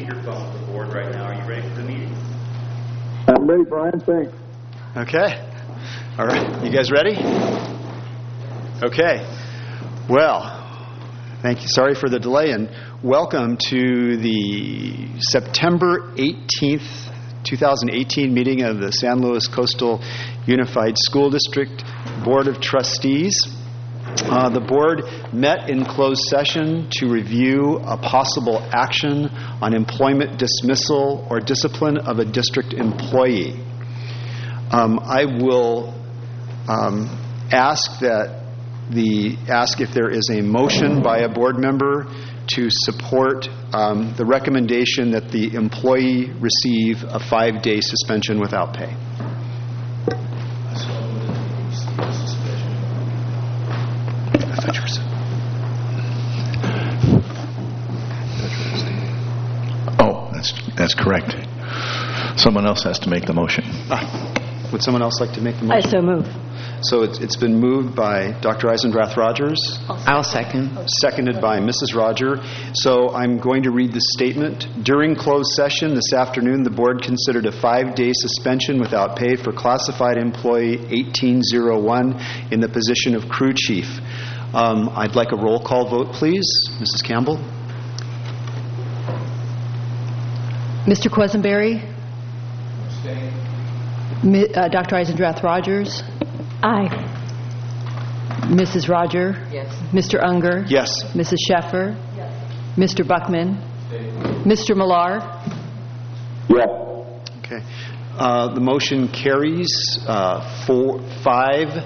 speakerphone with the board right now. Are you ready for the meeting? I'm ready, Brian. Thanks. Okay. All right. You guys ready? Okay. Well, thank you. Sorry for the delay, and welcome to the September 18th, 2018 meeting of the San Luis Coastal Unified School District Board of Trustees. The board met in closed session to review a possible action on employment dismissal or discipline of a district employee. I will ask if there is a motion by a board member to support the recommendation that the employee receive a 5-day suspension without pay. That's correct. Someone else has to make the motion. Would someone else like to make the motion? I so move. So it's been moved by Dr. Eisendrath-Rogers. I'll second. Seconded by Mrs. Roger. So I'm going to read the statement. During closed session this afternoon, the board considered a 5-day suspension without pay for classified employee 1801 in the position of crew chief. I'd like a roll call vote, please. Mrs. Campbell? Mr. Quisenberry? Dr. Eisendrath-Rogers? Aye. Mrs. Roger? Yes. Mr. Unger? Yes. Mrs. Sheffer? Yes. Mr. Buckman? Mr. Millar? Yes. Okay. The motion carries 5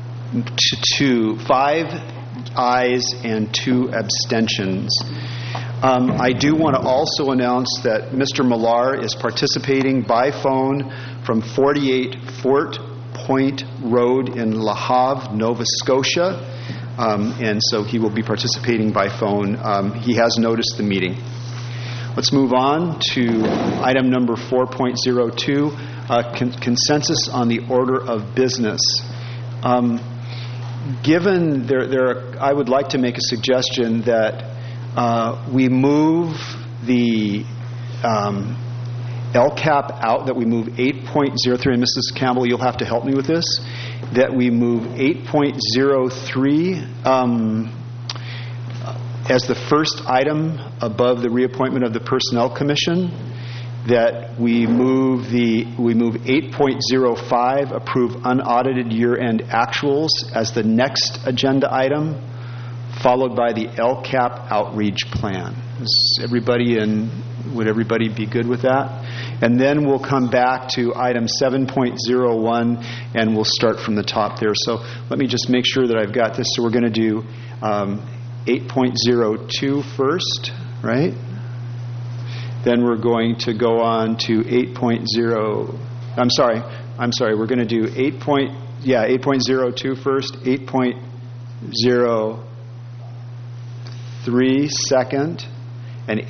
ayes and 2 abstentions. I do want to also announce that Mr. Millar is participating by phone from 48 Fort Point Road in La Havre, Nova Scotia, and so he will be participating by phone. He has noticed the meeting. Let's move on to item number 4.02, consensus on the order of business. Given I would like to make a suggestion that we move the LCAP out, that we move 8.03, and Mrs. Campbell, you'll have to help me with this, that we move 8.03 as the first item above the reappointment of the Personnel Commission, that we move 8.05, approve unaudited year-end actuals, as the next agenda item, followed by the LCAP outreach plan. Would everybody be good with that? And then we'll come back to item 7.01 and we'll start from the top there. So let me just make sure that I've got this. So we're going to do 8.02 first, right? Then we're going to go on to 8.0. I'm sorry. We're going to do 8.02 first, 8.03 second, and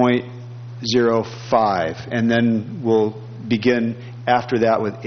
8.05, and then we'll begin after that with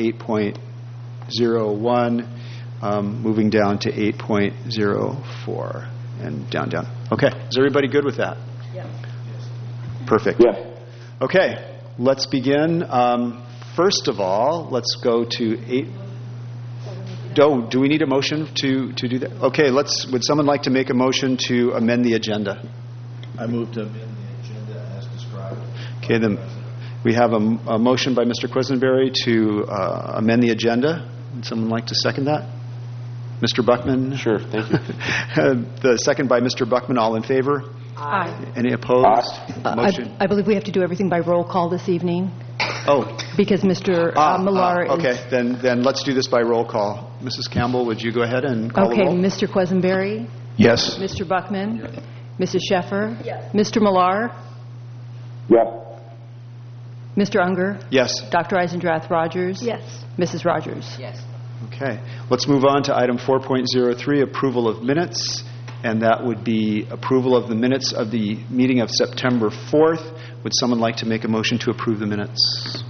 8.01, moving down to 8.04, and down. Okay, is everybody good with that? Yeah. Perfect. Yes. Okay, let's begin. First of all, let's go to 8. Do we need a motion to do that? Okay, would someone like to make a motion to amend the agenda? I move to amend the agenda as described. Okay, then we have a motion by Mr. Quisenberry to amend the agenda. Would someone like to second that? Mr. Buckman? Sure, thank you. The second by Mr. Buckman. All in favor? Aye. Any opposed? Motion. I believe we have to do everything by roll call this evening. Oh. Because Mr. Millar is... Okay, then let's do this by roll call. Mrs. Campbell, would you go ahead and call the roll? Okay, Mr. Quisenberry? Yes. Mr. Buckman? Yes. Mrs. Sheffer? Yes. Mr. Millar? Yes. Mr. Unger? Yes. Dr. Eisendrath-Rogers? Yes. Mrs. Rogers? Yes. Okay. Let's move on to item 4.03, approval of minutes. And that would be approval of the minutes of the meeting of September 4th. Would someone like to make a motion to approve the minutes?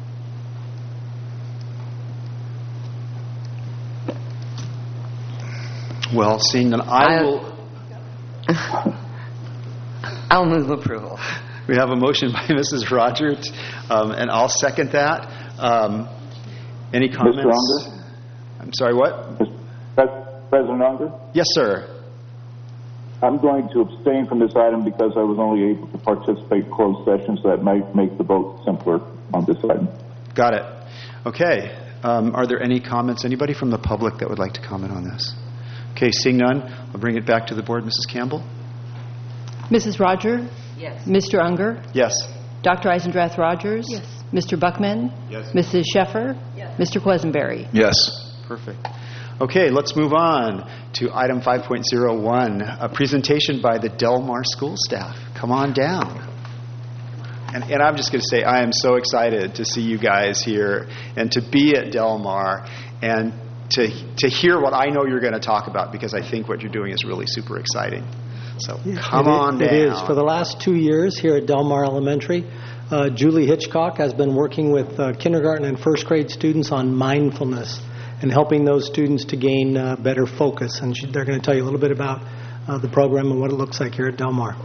Well, seeing that I'll move approval. We have a motion by Mrs. Rogers, and I'll second that. Any comments? Mr. Unger? I'm sorry, what? President Unger? Yes, sir. I'm going to abstain from this item because I was only able to participate in closed session, so that might make the vote simpler on this item. Got it. Okay. Are there any comments? Anybody from the public that would like to comment on this? Okay, seeing none, I'll bring it back to the board. Mrs. Campbell? Mrs. Roger? Yes. Mr. Unger? Yes. Dr. Eisendrath Rogers? Yes. Mr. Buckman? Yes. Mrs. Sheffer? Yes. Mr. Quisenberry? Yes. Perfect. Okay, let's move on to item 5.01, a presentation by the Del Mar school staff. Come on down. And I'm just going to say I am so excited to see you guys here and to be at Del Mar and to hear what I know you're going to talk about, because I think what you're doing is really super exciting. So come on down. It is. For the last 2 years here at Del Mar Elementary, Julie Hitchcock has been working with kindergarten and first grade students on mindfulness and helping those students to gain better focus. And they're going to tell you a little bit about the program and what it looks like here at Del Mar.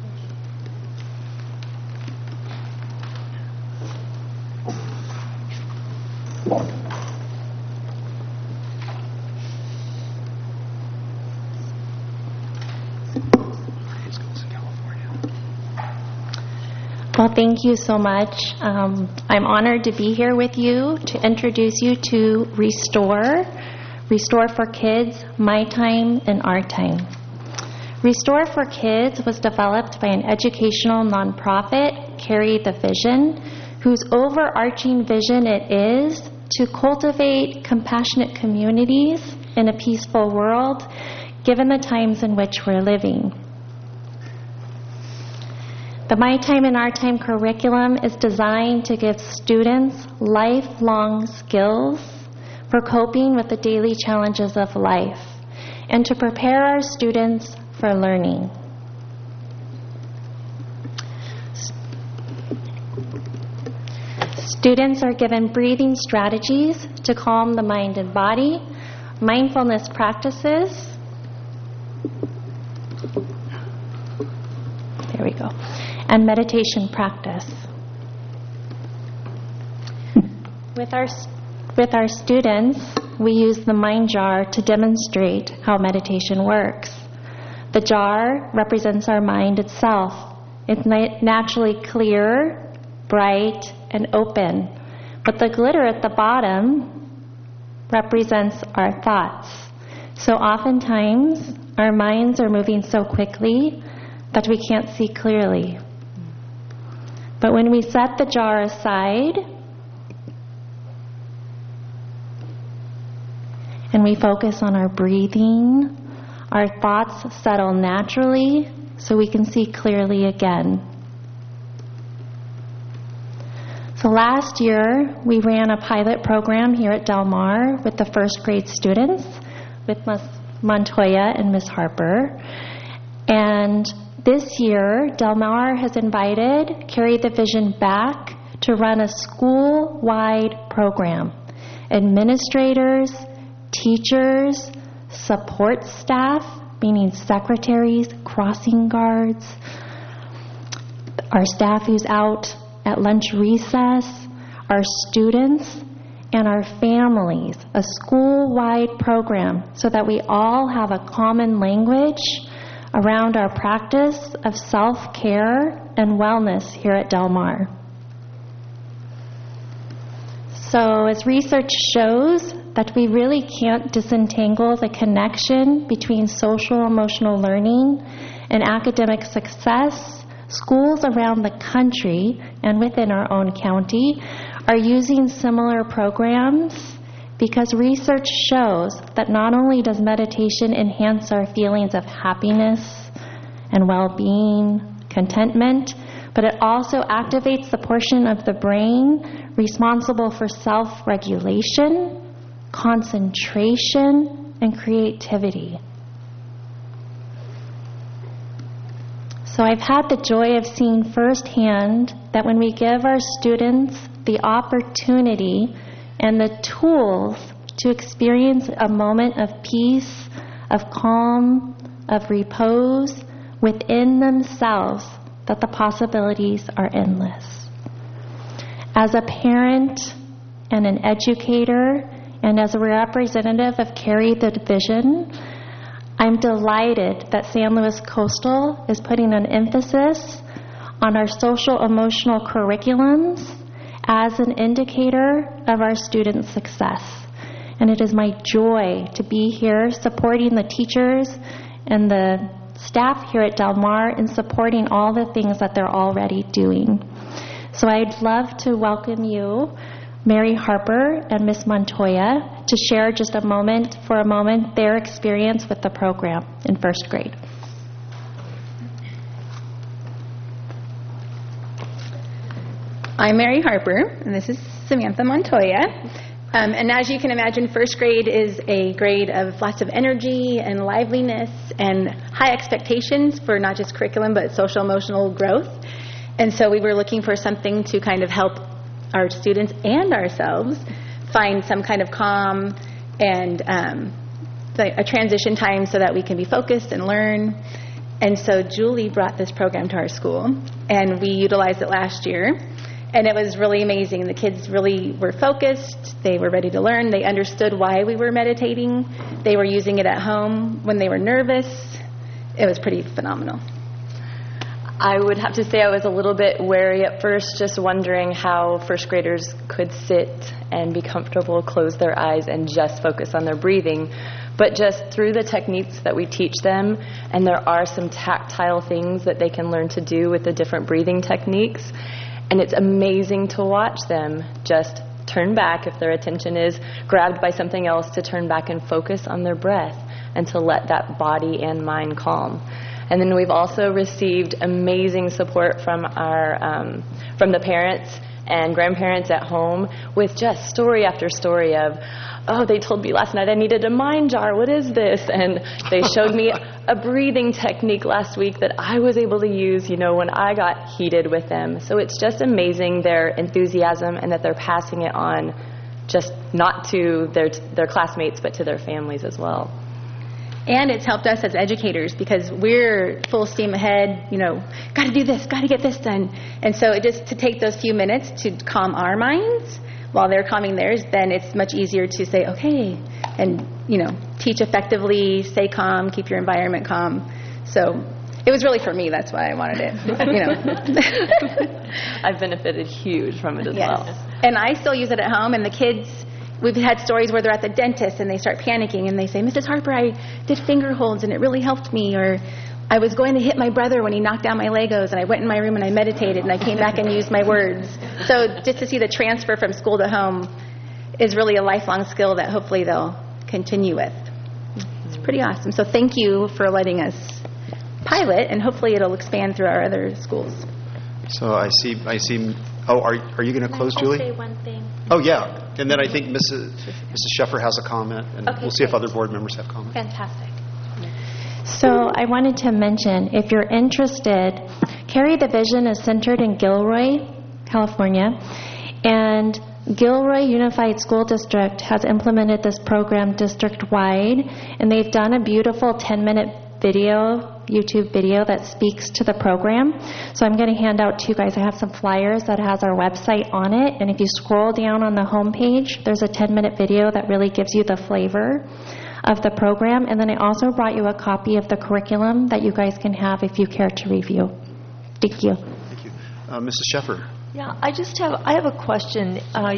Well, thank you so much. I'm honored to be here with you to introduce you to Restore for Kids, My Time and Our Time. Restore for Kids was developed by an educational nonprofit, Carry the Vision, whose overarching vision it is to cultivate compassionate communities in a peaceful world, given the times in which we're living. The My Time and Our Time curriculum is designed to give students lifelong skills for coping with the daily challenges of life and to prepare our students for learning. Students are given breathing strategies to calm the mind and body, mindfulness practices. There we go. And meditation practice. With our students, we use the mind jar to demonstrate how meditation works. The jar represents our mind itself. It's naturally clear, bright, and open. But the glitter at the bottom represents our thoughts. So oftentimes, our minds are moving so quickly that we can't see clearly. But when we set the jar aside and we focus on our breathing, our thoughts settle naturally so we can see clearly again. So last year, we ran a pilot program here at Del Mar with the first grade students, with Ms. Montoya and Ms. Harper. And this year, Del Mar has invited Carry the Vision back to run a school-wide program. Administrators, teachers, support staff, meaning secretaries, crossing guards, our staff who's out at lunch recess, our students, and our families, a school-wide program so that we all have a common language around our practice of self-care and wellness here at Del Mar. So as research shows that we really can't disentangle the connection between social-emotional learning and academic success, schools around the country and within our own county are using similar programs because research shows that not only does meditation enhance our feelings of happiness and well-being, contentment, but it also activates the portion of the brain responsible for self-regulation, concentration, and creativity. So I've had the joy of seeing firsthand that when we give our students the opportunity and the tools to experience a moment of peace, of calm, of repose within themselves, that the possibilities are endless. As a parent and an educator, and as a representative of Carry the Vision, I'm delighted that San Luis Coastal is putting an emphasis on our social-emotional curriculums as an indicator of our students' success. And it is my joy to be here supporting the teachers and the staff here at Del Mar in supporting all the things that they're already doing. So I'd love to welcome you, Mary Harper and Miss Montoya, to share just a moment their experience with the program in first grade. I'm Mary Harper, and this is Samantha Montoya. And as you can imagine, first grade is a grade of lots of energy and liveliness and high expectations for not just curriculum, but social-emotional growth. And so we were looking for something to kind of help our students and ourselves find some kind of calm and a transition time so that we can be focused and learn. And so Julie brought this program to our school, and we utilized it last year. And it was really amazing. The kids really were focused. They were ready to learn. They understood why we were meditating. They were using it at home when they were nervous. It was pretty phenomenal. I would have to say I was a little bit wary at first, just wondering how first graders could sit and be comfortable, close their eyes, and just focus on their breathing. But just through the techniques that we teach them, and there are some tactile things that they can learn to do with the different breathing techniques, and it's amazing to watch them just turn back if their attention is grabbed by something else, to turn back and focus on their breath and to let that body and mind calm. And then we've also received amazing support from the parents and grandparents at home with just story after story of, oh, they told me last night I needed a mind jar. What is this? And they showed me a breathing technique last week that I was able to use, when I got heated with them. So it's just amazing, their enthusiasm, and that they're passing it on just not to their classmates, but to their families as well. And it's helped us as educators because we're full steam ahead, got to do this, got to get this done. And so just to take those few minutes to calm our minds while they're calming theirs, then it's much easier to say, okay, and, teach effectively, stay calm, keep your environment calm. So it was really for me. That's why I wanted it, I've benefited huge from it as well. And I still use it at home, and the kids, we've had stories where they're at the dentist and they start panicking and they say, Mrs. Harper, I did finger holds and it really helped me. Or I was going to hit my brother when he knocked down my Legos, and I went in my room and I meditated and I came back and used my words. So just to see the transfer from school to home is really a lifelong skill that hopefully they'll continue with. It's pretty awesome. So thank you for letting us pilot, and hopefully it'll expand through our other schools. So I see. Oh, are you going to close, Julie? I'll say one thing. Oh, yeah. And then I think Mrs. Sheffer has a comment, and Okay, we'll see if great. other board members have comments. Fantastic. So I wanted to mention, if you're interested, Carry the Vision is centered in Gilroy, California, and Gilroy Unified School District has implemented this program district-wide, and they've done a beautiful 10-minute YouTube video that speaks to the program. So I'm going to hand out to you guys. I have some flyers that has our website on it, and if you scroll down on the home page, there's a 10-minute video that really gives you the flavor of the program. And then I also brought you a copy of the curriculum that you guys can have if you care to review. Thank you. Thank you. Mrs. Sheffer. Yeah, I have a question.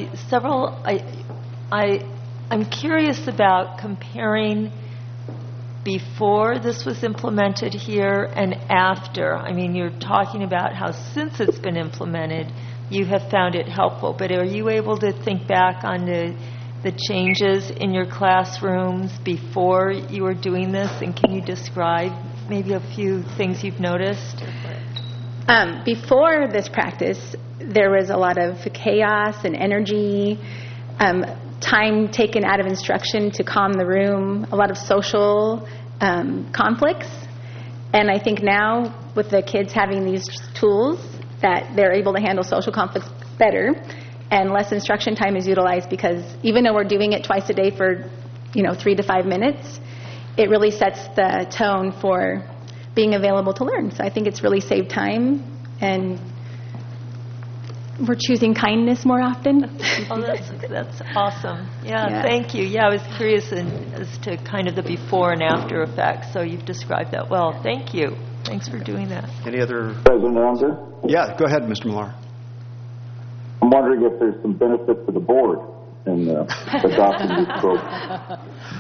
I'm curious about comparing before this was implemented here and after. I mean, you're talking about how since it's been implemented, you have found it helpful. But are you able to think back on the changes in your classrooms before you were doing this? And can you describe maybe a few things you've noticed? Before this practice, there was a lot of chaos and energy, time taken out of instruction to calm the room, a lot of social conflicts. And I think now with the kids having these tools that they're able to handle social conflicts better, and less instruction time is utilized, because even though we're doing it twice a day for 3 to 5 minutes, it really sets the tone for being available to learn. So I think it's really saved time and we're choosing kindness more often. Oh, that's awesome. Yeah. Thank you. Yeah, I was curious as to kind of the before and after effects, so you've described that well. Thank you. Thanks for doing that. Any other? President Unger, Yeah, go ahead, Mr. Millar. I'm wondering if there's some benefit to the board in adopting this program.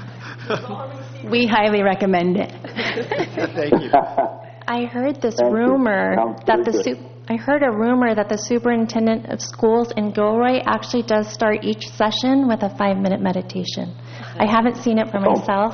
We highly recommend it. Thank you. I heard this Thank you. rumor Sounds that very the good. I heard a rumor that the superintendent of schools in Gilroy actually does start each session with a 5-minute meditation. I haven't seen it for myself.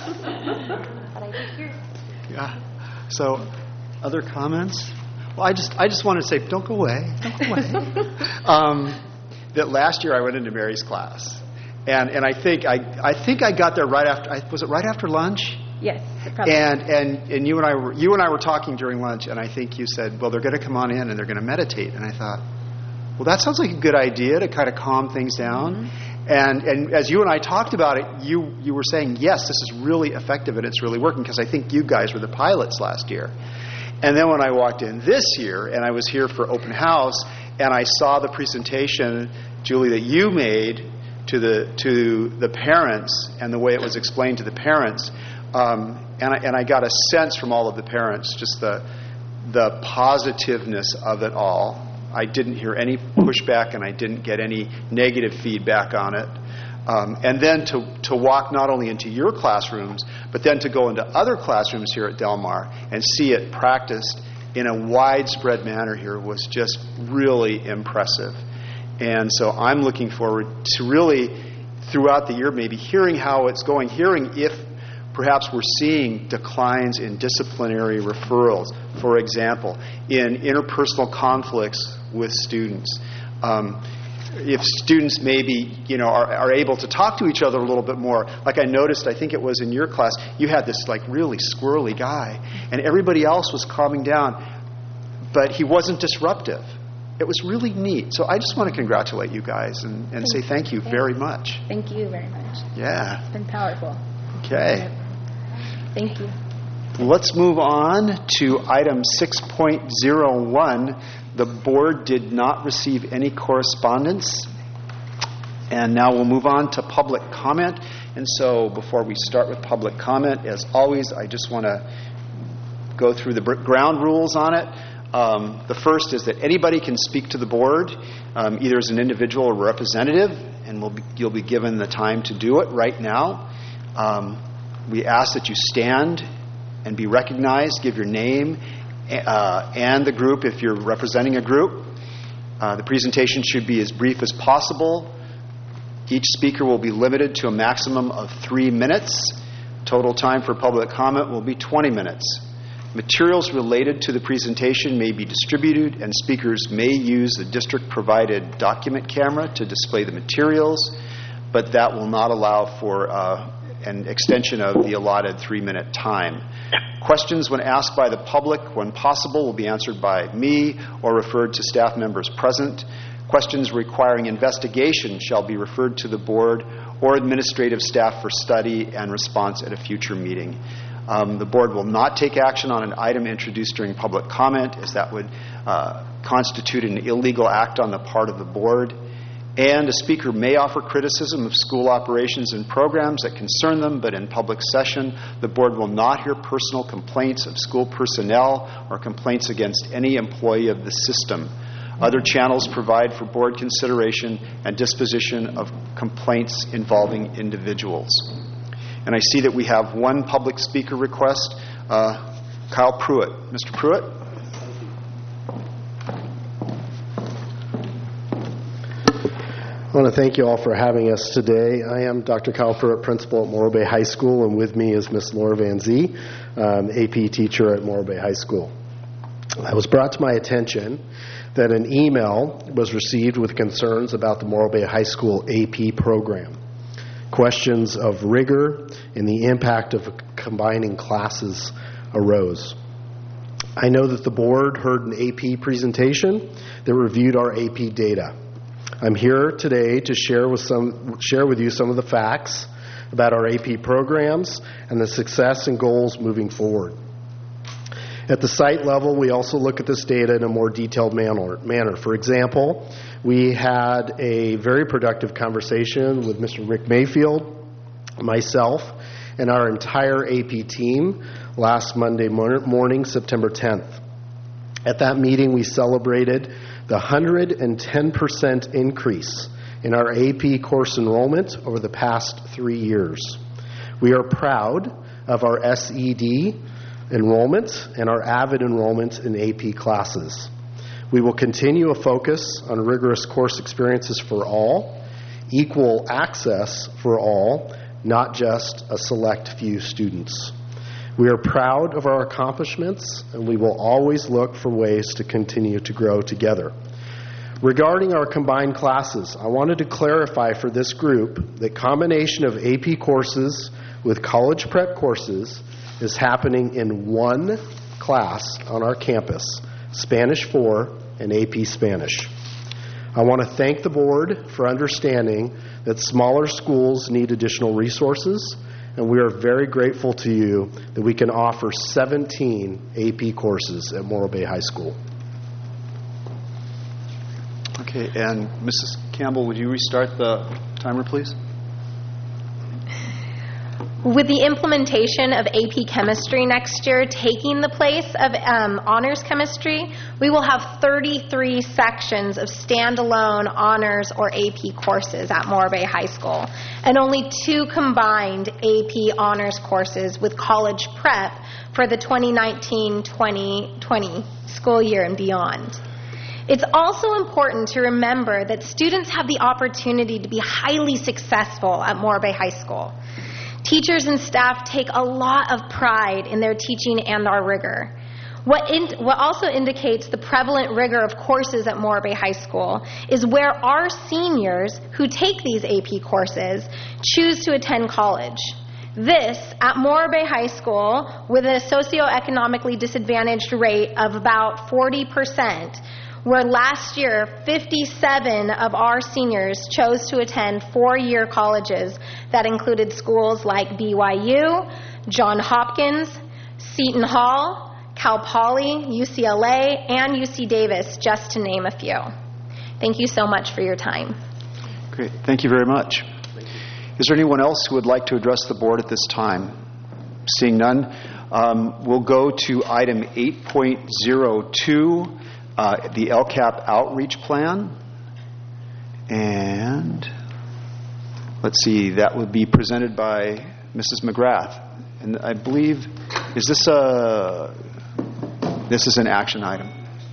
But I did hear. Yeah. So, other comments? Well, I just wanted to say, don't go away. Don't go away. That last year I went into Mary's class, and I think I got there right after. Was it right after lunch? Yes, probably. And you and I were talking during lunch, and I think you said, well, they're going to come on in and they're going to meditate, and I thought, well, that sounds like a good idea to kind of calm things down. Mm-hmm. And as you and I talked about it, you were saying, yes, this is really effective and it's really working, because I think you guys were the pilots last year. And then when I walked in this year, and I was here for open house, and I saw the presentation, Julie, that you made to the parents, and the way it was explained to the parents. And I got a sense from all of the parents, just the positiveness of it all. I didn't hear any pushback, and I didn't get any negative feedback on it. And then to walk not only into your classrooms, but then to go into other classrooms here at Del Mar and see it practiced in a widespread manner here was just really impressive. And so I'm looking forward to really, throughout the year, maybe hearing how it's going, hearing if perhaps we're seeing declines in disciplinary referrals, for example, in interpersonal conflicts with students. If students maybe, are able to talk to each other a little bit more. Like I noticed, I think it was in your class, you had this like really squirrely guy, and everybody else was calming down, but he wasn't disruptive. It was really neat. So I just want to congratulate you guys and say thank you very much. Thank you very much. Yeah. It's been powerful. Okay. Thank you. Let's move on to item 6.01. The board did not receive any correspondence. And now we'll move on to public comment. And so before we start with public comment, as always, I just want to go through the ground rules on it. The first is that anybody can speak to the board, either as an individual or representative, and you'll be given the time to do it right now. We ask that you stand and be recognized, give your name and the group if you're representing a group. The presentation should be as brief as possible. Each speaker will be limited to a maximum of 3 minutes. Total time for public comment will be 20 minutes. Materials related to the presentation may be distributed, and speakers may use the district-provided document camera to display the materials, but that will not allow for an extension of the allotted 3-minute time. Questions when asked by the public, when possible, will be answered by me or referred to staff members present. Questions requiring investigation shall be referred to the board or administrative staff for study and response at a future meeting. The board will not take action on an item introduced during public comment, as that would constitute an illegal act on the part of the board. And a speaker may offer criticism of school operations and programs that concern them, but in public session, the board will not hear personal complaints of school personnel or complaints against any employee of the system. Other channels provide for board consideration and disposition of complaints involving individuals. And I see that we have one public speaker request, Kyle Pruitt. Mr. Pruitt? I want to thank you all for having us today. I am Dr. Kyle Pruitt, principal at Morro Bay High School, and with me is Ms. Laura Van Zee, AP teacher at Morro Bay High School. It was brought to my attention that an email was received with concerns about the Morro Bay High School AP program. Questions of rigor and the impact of combining classes arose. I know that the board heard an AP presentation that reviewed our AP data. I'm here today to share with you some of the facts about our AP programs and the success and goals moving forward. At the site level, we also look at this data in a more detailed manner. For example, we had a very productive conversation with Mr. Rick Mayfield, myself, and our entire AP team last Monday morning, September 10th. At that meeting, we celebrated the 110% increase in our AP course enrollment over the past 3 years. We are proud of our SED enrollment and our AVID enrollment in AP classes. We will continue a focus on rigorous course experiences for all, equal access for all, not just a select few students. We are proud of our accomplishments, and we will always look for ways to continue to grow together. Regarding our combined classes, I wanted to clarify for this group that combination of AP courses with college prep courses is happening in one class on our campus, Spanish 4 and AP Spanish. I want to thank the board for understanding that smaller schools need additional resources, and we are very grateful to you that we can offer 17 AP courses at Morro Bay High School. Okay, and Mrs. Campbell, would you restart the timer, please? With the implementation of AP Chemistry next year taking the place of Honors Chemistry, we will have 33 sections of standalone Honors or AP courses at Morro Bay High School, and only 2 combined AP Honors courses with college prep for the 2019-2020 school year and beyond. It's also important to remember that students have the opportunity to be highly successful at Morro Bay High School. Teachers and staff take a lot of pride in their teaching and our rigor. What also indicates the prevalent rigor of courses at Morro Bay High School is where our seniors who take these AP courses choose to attend college. This, at Morro Bay High School, with a socioeconomically disadvantaged rate of about 40%, where last year 57 of our seniors chose to attend 4-year colleges that included schools like BYU, Johns Hopkins, Seton Hall, Cal Poly, UCLA, and UC Davis, just to name a few. Thank you so much for your time. Great. Thank you very much. Is there anyone else who would like to address the board at this time? Seeing none, we'll go to item 8.02, the LCAP outreach plan. And let's see, that would be presented by Mrs. McGrath. And I believe, is this is an action item.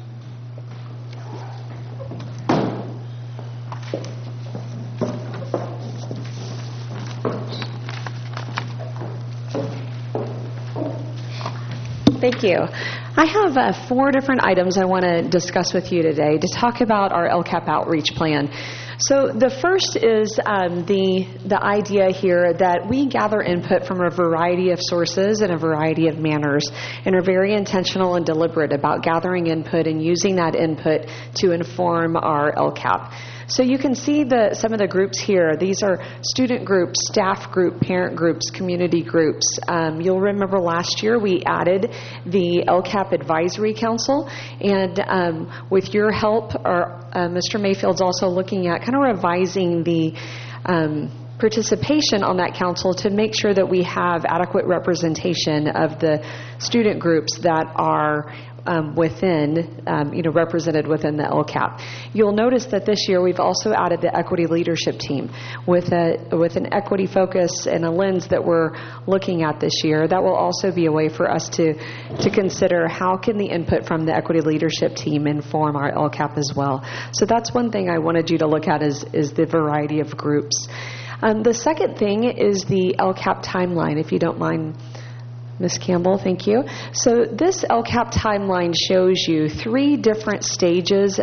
Thank you. I have 4 different items I want to discuss with you today to talk about our LCAP outreach plan. So the first is the idea here that we gather input from a variety of sources and a variety of manners, and are very intentional and deliberate about gathering input and using that input to inform our LCAP. So you can see some of the groups here. These are student groups, staff group, parent groups, community groups. You'll remember last year we added the LCAP Advisory Council, and with your help, Mr. Mayfield's also looking at kind of revising the participation on that council to make sure that we have adequate representation of the student groups that are represented within the LCAP. You'll notice that this year we've also added the equity leadership team with an equity focus and a lens that we're looking at this year. That will also be a way for us to consider how can the input from the equity leadership team inform our LCAP as well. So that's one thing I wanted you to look at is the variety of groups. The second thing is the LCAP timeline, if you don't mind, Ms. Campbell, thank you. So this LCAP timeline shows you 3 different stages of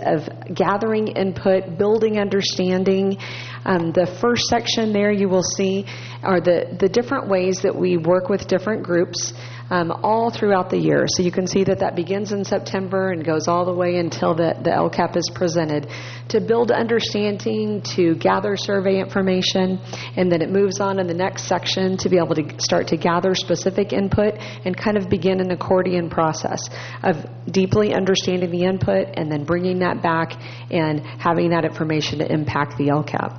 gathering input, building understanding. The first section there you will see are the different ways that we work with different groups all throughout the year. So you can see that begins in September and goes all the way until the LCAP is presented, to build understanding, to gather survey information, and then it moves on in the next section to be able to start to gather specific input and kind of begin an accordion process of deeply understanding the input and then bringing that back and having that information to impact the LCAP.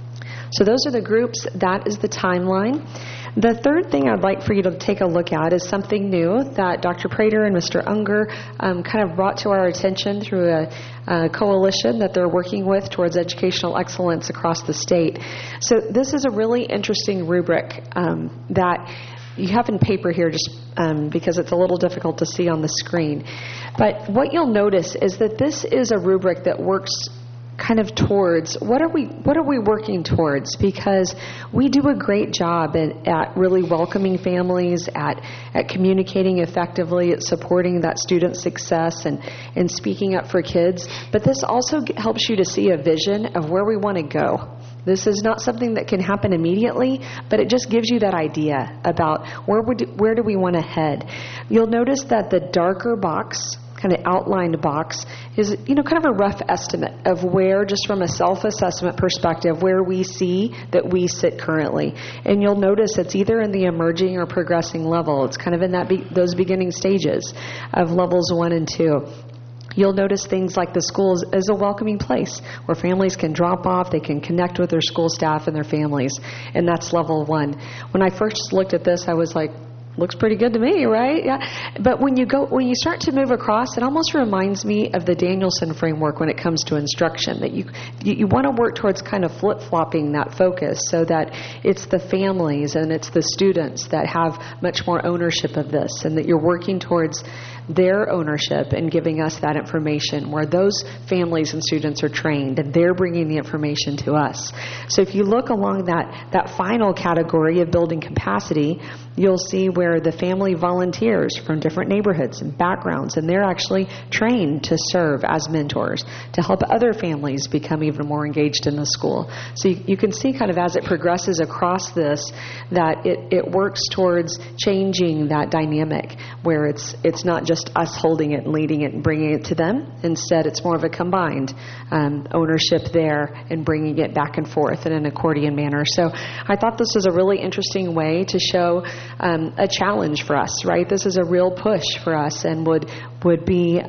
So those are the groups. That is the timeline. The third thing I'd like for you to take a look at is something new that Dr. Prater and Mr. Unger kind of brought to our attention through a coalition that they're working with towards educational excellence across the state. So this is a really interesting rubric that you have in paper here just because it's a little difficult to see on the screen. But what you'll notice is that this is a rubric that works kind of towards what are we working towards, because we do a great job at really welcoming families, at communicating effectively, at supporting that student success and speaking up for kids. But this also helps you to see a vision of where we want to go. This is not something that can happen immediately, but it just gives you that idea about where do we want to head. You'll notice that the darker box, kind of outlined box, is kind of a rough estimate of where, just from a self-assessment perspective, where we see that we sit currently. And you'll notice it's either in the emerging or progressing level. It's kind of in those beginning stages of levels 1 and 2. You'll notice things like the school is a welcoming place where families can drop off, they can connect with their school staff and their families, and that's level 1. When I first looked at this, I was like, looks pretty good to me, right? Yeah. But when you start to move across, it almost reminds me of the Danielson framework when it comes to instruction, that you want to work towards kind of flip-flopping that focus so that it's the families and it's the students that have much more ownership of this, and that you're working towards their ownership and giving us that information where those families and students are trained and they're bringing the information to us. So if you look along that final category of building capacity, you'll see where the family volunteers from different neighborhoods and backgrounds, and they're actually trained to serve as mentors to help other families become even more engaged in the school. So you can see kind of as it progresses across this that it works towards changing that dynamic where it's not just us holding it and leading it and bringing it to them. Instead, it's more of a combined ownership there and bringing it back and forth in an accordion manner. So I thought this was a really interesting way to show a challenge for us, right? This is a real push for us and would be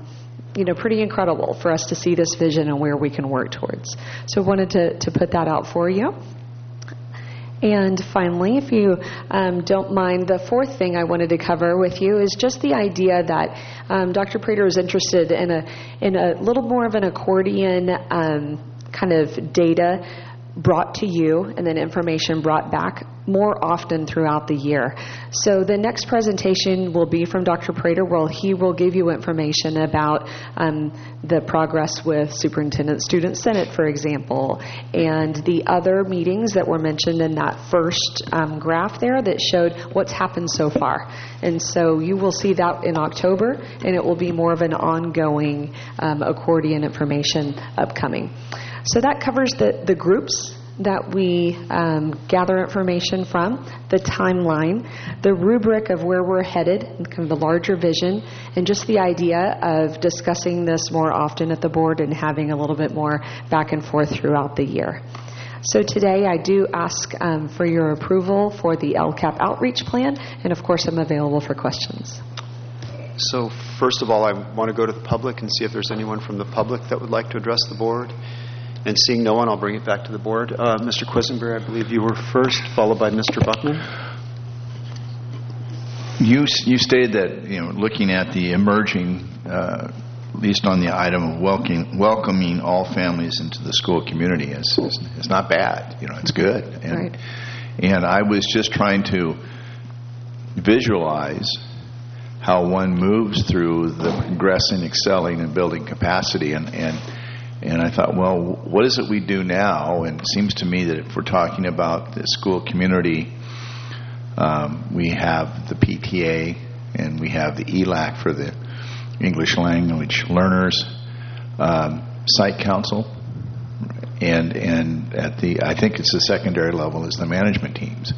pretty incredible for us to see this vision and where we can work towards. So I wanted to put that out for you. And finally, if you don't mind, the fourth thing I wanted to cover with you is just the idea that Dr. Prater is interested in a little more of an accordion kind of data brought to you and then information brought back more often throughout the year. So the next presentation will be from Dr. Prater, where he will give you information about the progress with Superintendent Student Senate, for example, and the other meetings that were mentioned in that first graph there that showed what's happened so far. And so you will see that in October, and it will be more of an ongoing accordion information upcoming. So that covers the groups that we gather information from, the timeline, the rubric of where we're headed, and kind of the larger vision, and just the idea of discussing this more often at the board and having a little bit more back and forth throughout the year. So today I do ask for your approval for the LCAP outreach plan, and of course I'm available for questions. So first of all, I want to go to the public and see if there's anyone from the public that would like to address the board. And seeing no one, I'll bring it back to the board. Mr. Quisenberry, I believe you were first, followed by Mr. Buckman. You stated that looking at the emerging, at least on the item of welcoming all families into the school community is not bad. It's good. And, right. And I was just trying to visualize how one moves through the progressing, excelling, and building capacity. And I thought, well, what is it we do now? And it seems to me that if we're talking about the school community, we have the PTA and we have the ELAC for the English language learners. site council, and at the, I think it's the secondary level, is the management teams.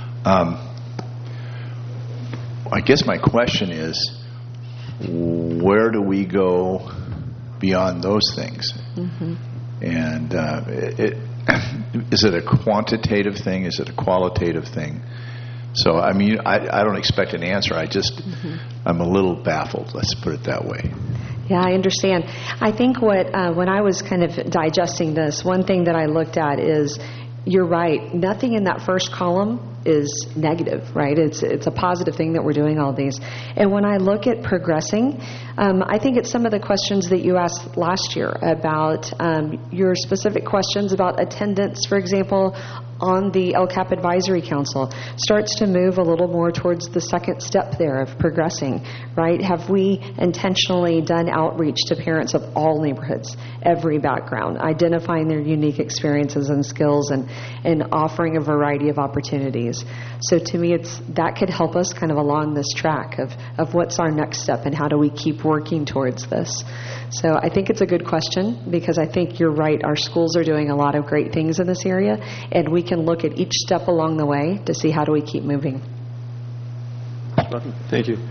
I guess my question is, where do we go beyond those things? Mm-hmm. And is it a quantitative thing? Is it a qualitative thing? So, I mean, I don't expect an answer. I'm a little baffled, let's put it that way. Yeah, I understand. I think when I was kind of digesting this, one thing that I looked at is, you're right, nothing in that first column is negative, right? It's a positive thing that we're doing all these. And when I look at progressing, I think it's some of the questions that you asked last year about your specific questions about attendance, for example, on the LCAP Advisory Council starts to move a little more towards the second step there of progressing, right? Have we intentionally done outreach to parents of all neighborhoods, every background, identifying their unique experiences and skills and offering a variety of opportunities? So to me, that could help us kind of along this track of what's our next step and how do we keep working towards this. So I think it's a good question, because I think you're right. Our schools are doing a lot of great things in this area, and we can look at each step along the way to see how do we keep moving. Thank you.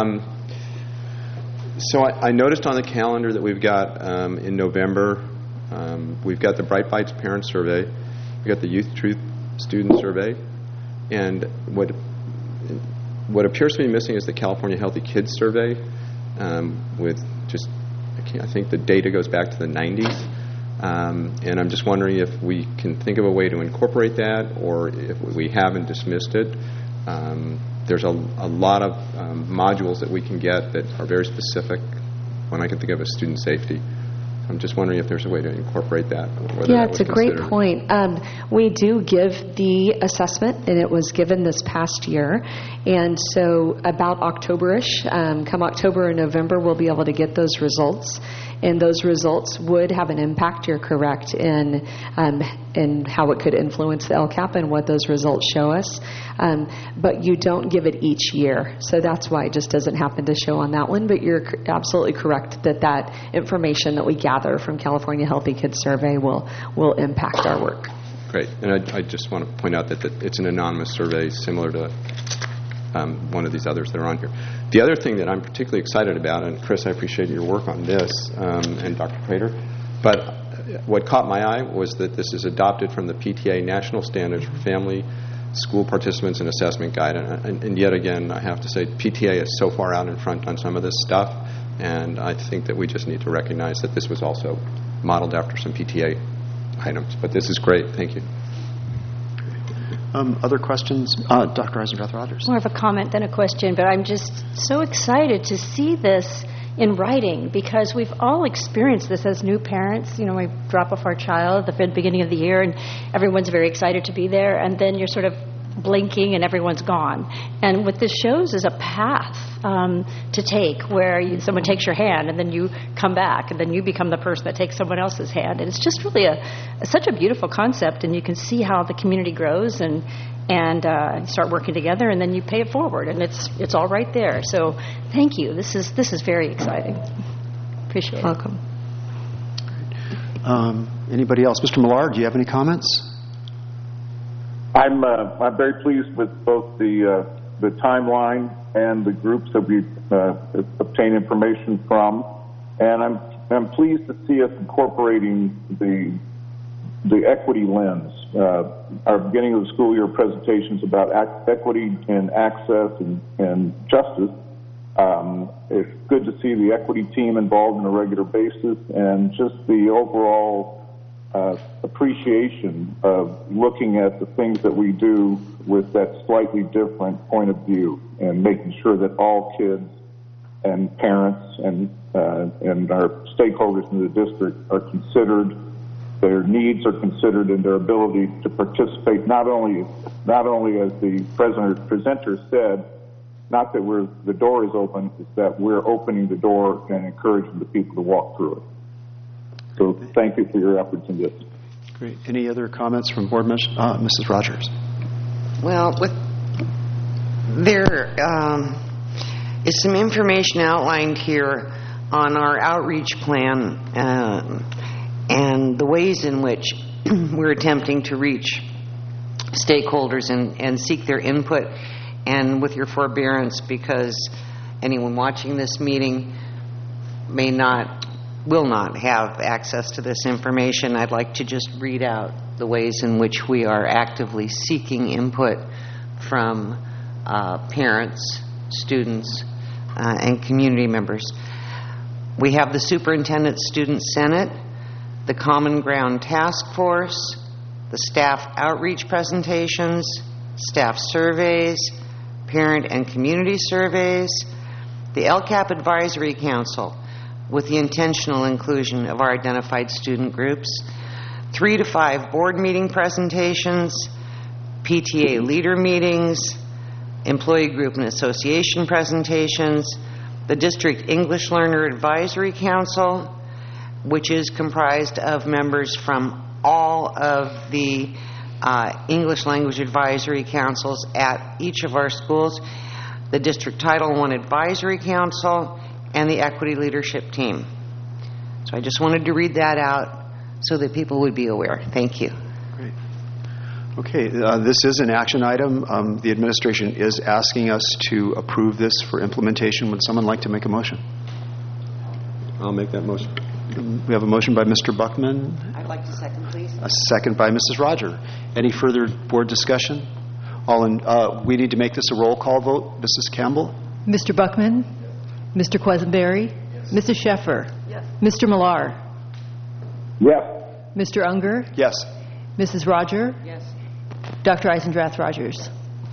So I noticed on the calendar that we've got in November, we've got the Bright Bites Parent Survey, we've got the Youth Truth Student Survey, and what appears to be missing is the California Healthy Kids Survey, with just, I think the data goes back to the 90s. And I'm just wondering if we can think of a way to incorporate that, or if we haven't dismissed it. There's a lot of modules that we can get that are very specific. When I can think of a student safety, I'm just wondering if there's a way to incorporate that. Yeah, it's a great point. We do give the assessment, and it was given this past year. And so about October-ish, come October and November, we'll be able to get those results. And those results would have an impact, you're correct, in how it could influence the LCAP and what those results show us. But you don't give it each year. So that's why it just doesn't happen to show on that one. But you're absolutely correct that information that we gather from California Healthy Kids Survey will impact our work. Great. And I just want to point out that it's an anonymous survey similar to one of these others that are on here. The other thing that I'm particularly excited about, and Chris, I appreciate your work on this, and Dr. Prater, but what caught my eye was that this is adopted from the PTA National Standards for Family, School Participants, and Assessment Guide. And yet again, I have to say, PTA is so far out in front on some of this stuff, and I think that we just need to recognize that this was also modeled after some PTA items. But this is great. Thank you. Other questions? Dr. Eisendrath-Rogers. More of a comment than a question, but I'm just so excited to see this in writing, because we've all experienced this as new parents. You know, we drop off our child at the beginning of the year, and everyone's very excited to be there, and then you're sort of blinking and everyone's gone. And what this shows is a path to take, where someone takes your hand and then you come back and then you become the person that takes someone else's hand. And it's just really such a beautiful concept, and you can see how the community grows and start working together, and then you pay it forward, and it's all right there. So thank you. This is very exciting. Appreciate it. Welcome. Anybody else? Mr. Millard, do you have any comments? I'm very pleased with both the timeline and the groups that we obtain information from, and I'm pleased to see us incorporating the equity lens. Our beginning of the school year presentations about equity and access and justice. It's good to see the equity team involved on a regular basis, and just the overall appreciation of looking at the things that we do with that slightly different point of view, and making sure that all kids and parents and our stakeholders in the district are considered, their needs are considered, and their ability to participate, not only as the presenter said, not that the door is open, it's that we're opening the door and encouraging the people to walk through it. So thank you for your efforts in this. Great. Any other comments from board members? Mrs. Rogers. Well, there is some information outlined here on our outreach plan, ways in which we're attempting to reach stakeholders and seek their input, and with your forbearance, because anyone watching this meeting will not have access to this information, I'd like to just read out the ways in which we are actively seeking input from parents, students, and community members. We have the Superintendent Student Senate, the Common Ground Task Force, the staff outreach presentations, staff surveys, parent and community surveys, the LCAP Advisory Council, with the intentional inclusion of our identified student groups, 3 to 5 board meeting presentations, PTA leader meetings, employee group and association presentations, the District English Learner Advisory Council, which is comprised of members from all of the English language advisory councils at each of our schools, the District Title I Advisory Council, and the Equity Leadership Team. So I just wanted to read that out so that people would be aware. Thank you. Great. Okay, this is an action item. The administration is asking us to approve this for implementation. Would someone like to make a motion? I'll make that motion. We have a motion by Mr. Buckman. I'd like to second, please. A second by Mrs. Roger. Any further board discussion? We need to make this a roll call vote. Mrs. Campbell? Mr. Buckman? Mr. Quisenberry? Yes. Mrs. Sheffer? Yes. Mr. Millar? Yes. Mr. Unger? Yes. Mrs. Roger? Yes. Dr. Eisendrath Rogers?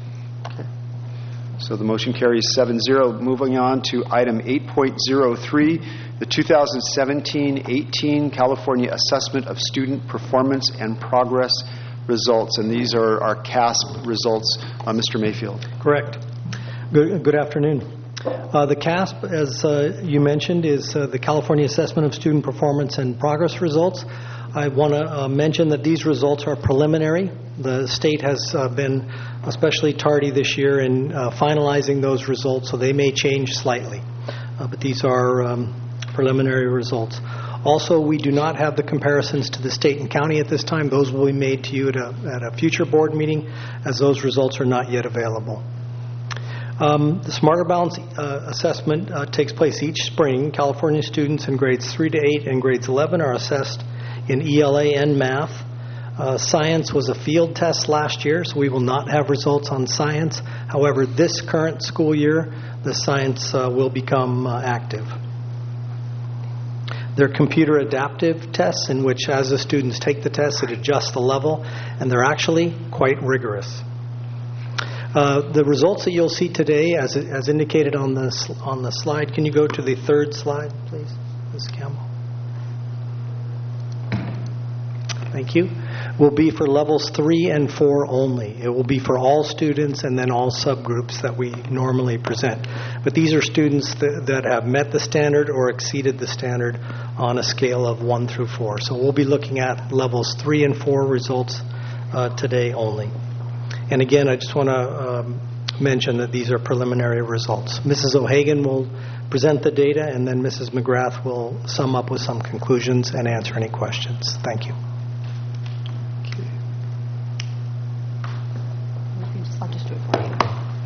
So the motion carries 7-0. Moving on to item 8.03, the 2017-18 California Assessment of Student Performance and Progress Results. And these are our CASP results. Mr. Mayfield. Correct. Good afternoon. The CASP, as you mentioned, is the California Assessment of Student Performance and Progress Results. I want to mention that these results are preliminary. The state has been especially tardy this year in finalizing those results, so they may change slightly. But these are preliminary results. Also, we do not have the comparisons to the state and county at this time. Those will be made to you at a future board meeting, as those results are not yet available. The Smarter Balance assessment takes place each spring. California students in grades 3 to 8 and grades 11 are assessed in ELA and math. Science was a field test last year, so we will not have results on science. However, this current school year, the science will become active. They're computer adaptive tests in which, as the students take the test, it adjusts the level, and they're actually quite rigorous. The results that you'll see today, as indicated on the slide, can you go to the third slide, please, Ms. Campbell? Thank you. Will be for levels 3 and 4 only. It will be for all students and then all subgroups that we normally present. But these are students that have met the standard or exceeded the standard on a scale of 1 through 4. So we'll be looking at levels 3 and 4 results today only. And again, I just want to mention that these are preliminary results. Mrs. O'Hagan will present the data, and then Mrs. McGrath will sum up with some conclusions and answer any questions. Thank you. I'll just do it for you.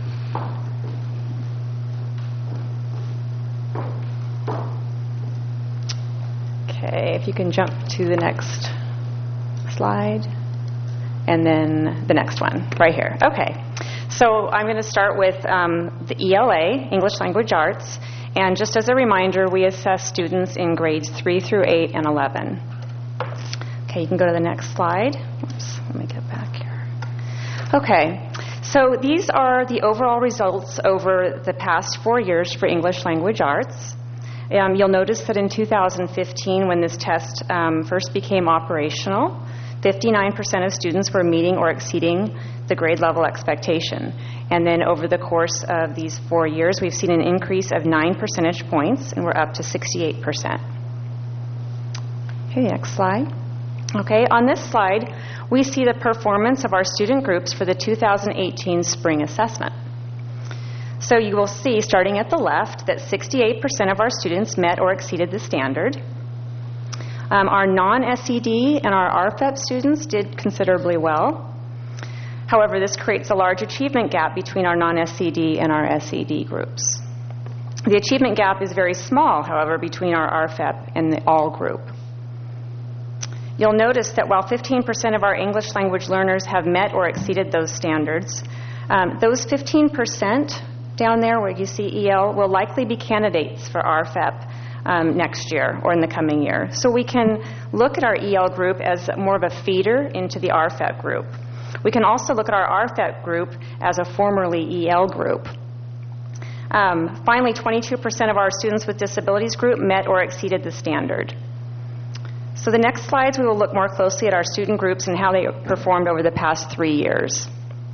Okay, if you can jump to the next slide. And then the next one, right here. Okay, so I'm going to start with the ELA, English Language Arts. And just as a reminder, we assess students in grades 3 through 8 and 11. Okay, you can go to the next slide. Oops, let me get back here. Okay, so these are the overall results over the past 4 years for English Language Arts. You'll notice that in 2015, when this test first became operational, 59% of students were meeting or exceeding the grade level expectation. And then over the course of these 4 years, we've seen an increase of 9 percentage points, and we're up to 68%. Okay, next slide. Okay, on this slide, we see the performance of our student groups for the 2018 spring assessment. So you will see, starting at the left, that 68% of our students met or exceeded the standard. Our non-SED and our RFEP students did considerably well. However, this creates a large achievement gap between our non-SED and our SED groups. The achievement gap is very small, however, between our RFEP and the all group. You'll notice that while 15% of our English language learners have met or exceeded those standards, those 15% down there where you see EL will likely be candidates for RFEP next year or in the coming year. So we can look at our EL group as more of a feeder into the RFEP group. We can also look at our RFEP group as a formerly EL group. Finally, 22% of our students with disabilities group met or exceeded the standard. So the next slides, we will look more closely at our student groups and how they performed over the past 3 years.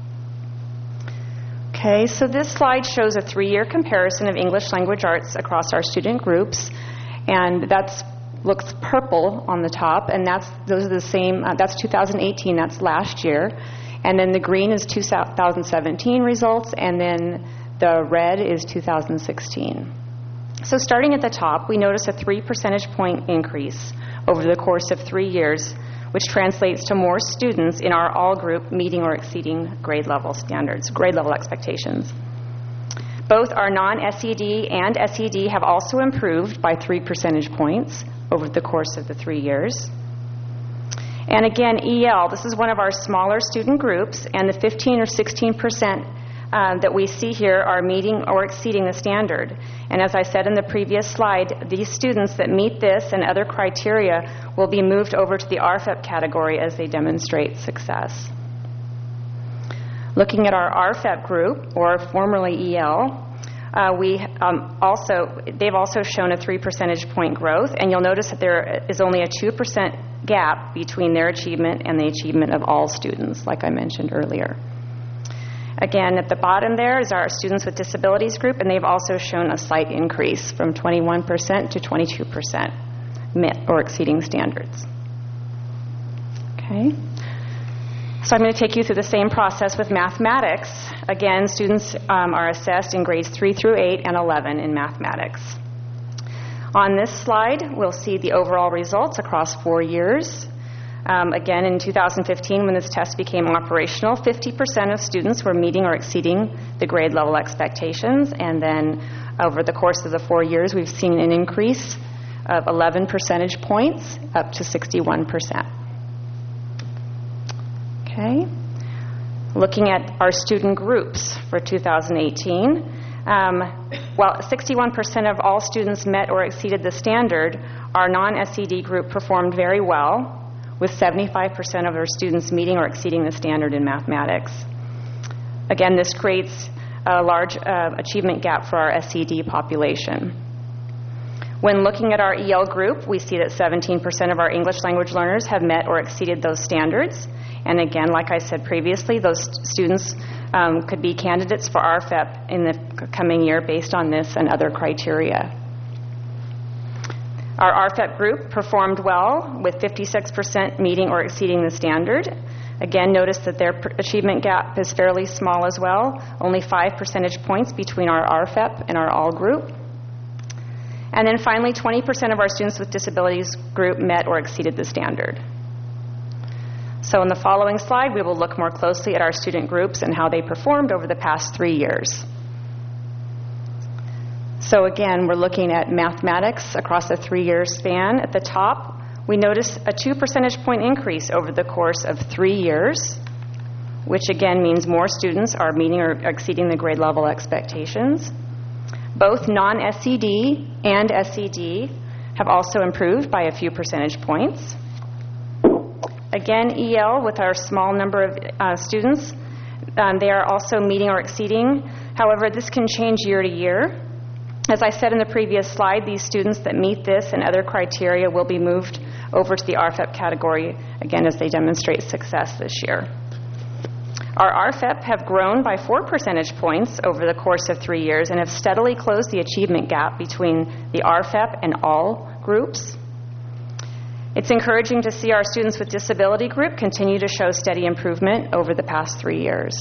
Okay, so this slide shows a 3-year comparison of English language arts across our student groups, and looks purple on the top, and those are the same. That's 2018. That's last year, and then the green is 2017 results, and then the red is 2016. So starting at the top, we notice a 3 percentage point increase over the course of 3 years, which translates to more students in our all group meeting or exceeding grade level standards, grade level expectations. Both our non-SED and SED have also improved by 3 percentage points over the course of the 3 years. And again, EL, this is one of our smaller student groups, and the 15 or 16% that we see here are meeting or exceeding the standard. And as I said in the previous slide, these students that meet this and other criteria will be moved over to the RFEP category as they demonstrate success. Looking at our RFEP group, or formerly EL, they've also shown a 3 percentage point growth, and you'll notice that there is only a 2% gap between their achievement and the achievement of all students, like I mentioned earlier. Again, at the bottom there is our students with disabilities group, and they've also shown a slight increase from 21% to 22% met or exceeding standards. Okay. So I'm going to take you through the same process with mathematics. Again, students are assessed in grades 3 through 8 and 11 in mathematics. On this slide, we'll see the overall results across 4 years. Again, in 2015, when this test became operational, 50% of students were meeting or exceeding the grade level expectations. And then over the course of the 4 years, we've seen an increase of 11 percentage points up to 61%. Okay. Looking at our student groups for 2018, while 61% of all students met or exceeded the standard, our non-SED group performed very well, with 75% of our students meeting or exceeding the standard in mathematics. Again, this creates a large achievement gap for our SED population. When looking at our EL group, we see that 17% of our English language learners have met or exceeded those standards. And again, like I said previously, those students could be candidates for RFEP in the coming year based on this and other criteria. Our RFEP group performed well, with 56% meeting or exceeding the standard. Again, notice that their achievement gap is fairly small as well, only 5 percentage points between our RFEP and our all group. And then finally, 20% of our students with disabilities group met or exceeded the standard. So in the following slide, we will look more closely at our student groups and how they performed over the past 3 years. So again, we're looking at mathematics across a 3-year span. At the top, we notice a 2 percentage point increase over the course of 3 years, which again means more students are meeting or exceeding the grade level expectations. Both non-SED and SED have also improved by a few percentage points. Again, EL, with our small number of students, they are also meeting or exceeding. However, this can change year to year. As I said in the previous slide, these students that meet this and other criteria will be moved over to the RFEP category, again, as they demonstrate success this year. Our RFEP have grown by 4 percentage points over the course of 3 years and have steadily closed the achievement gap between the RFEP and all groups. It's encouraging to see our students with disability group continue to show steady improvement over the past 3 years.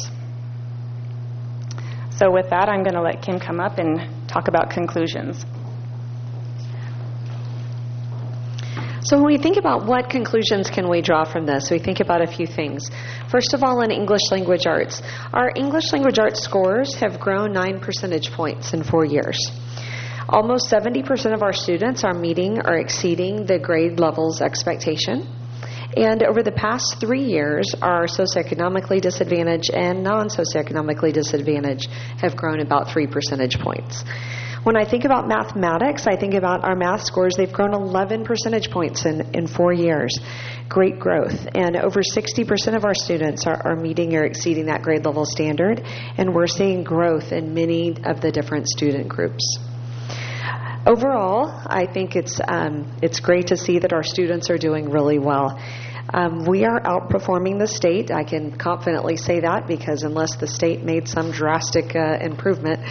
So with that, I'm going to let Kim come up and talk about conclusions. So when we think about what conclusions can we draw from this, we think about a few things. First of all, in English language arts, our English language arts scores have grown 9 percentage points in 4 years. Almost 70% of our students are meeting or exceeding the grade level's expectation. And over the past 3 years, our socioeconomically disadvantaged and non-socioeconomically disadvantaged have grown about 3 percentage points. When I think about mathematics, I think about our math scores. They've grown 11 percentage points in 4 years. Great growth. And over 60% of our students are meeting or exceeding that grade level standard. And we're seeing growth in many of the different student groups. Overall, I think it's great to see that our students are doing really well. We are outperforming the state. I can confidently say that because unless the state made some drastic improvement,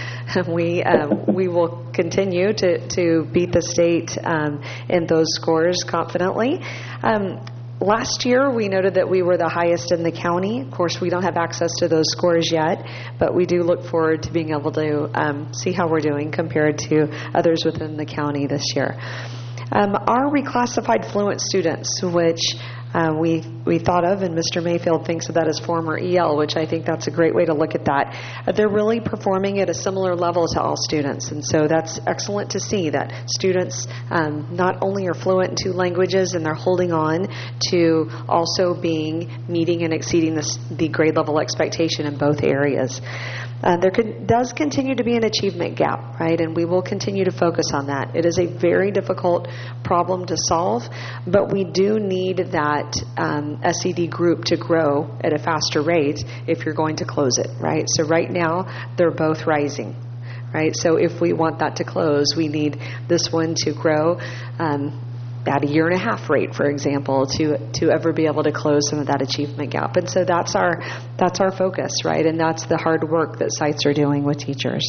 we will continue to beat the state in those scores confidently. Last year, we noted that we were the highest in the county. Of course, we don't have access to those scores yet, but we do look forward to being able to see how we're doing compared to others within the county this year. Our reclassified fluent students, which we thought of, and Mr. Mayfield thinks of that as former EL, which I think that's a great way to look at that. They're really performing at a similar level to all students, and so that's excellent to see that students not only are fluent in 2 languages, and they're holding on to also meeting and exceeding the grade level expectation in both areas. There does continue to be an achievement gap, right? And we will continue to focus on that. It is a very difficult problem to solve, but we do need that SED group to grow at a faster rate if you're going to close it, right? So right now, they're both rising, right? So if we want that to close, we need this one to grow at a 1.5 year rate, for example, to ever be able to close some of that achievement gap. And so that's our focus, right? And that's the hard work that sites are doing with teachers.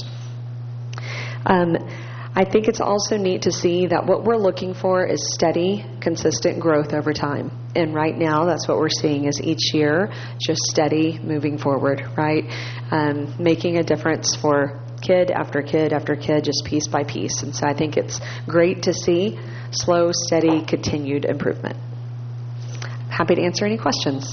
I think it's also neat to see that what we're looking for is steady, consistent growth over time. And right now, that's what we're seeing is each year, just steady moving forward, right? Making a difference for kid after kid after kid, just piece by piece. And so I think it's great to see slow, steady, continued improvement. Happy to answer any questions.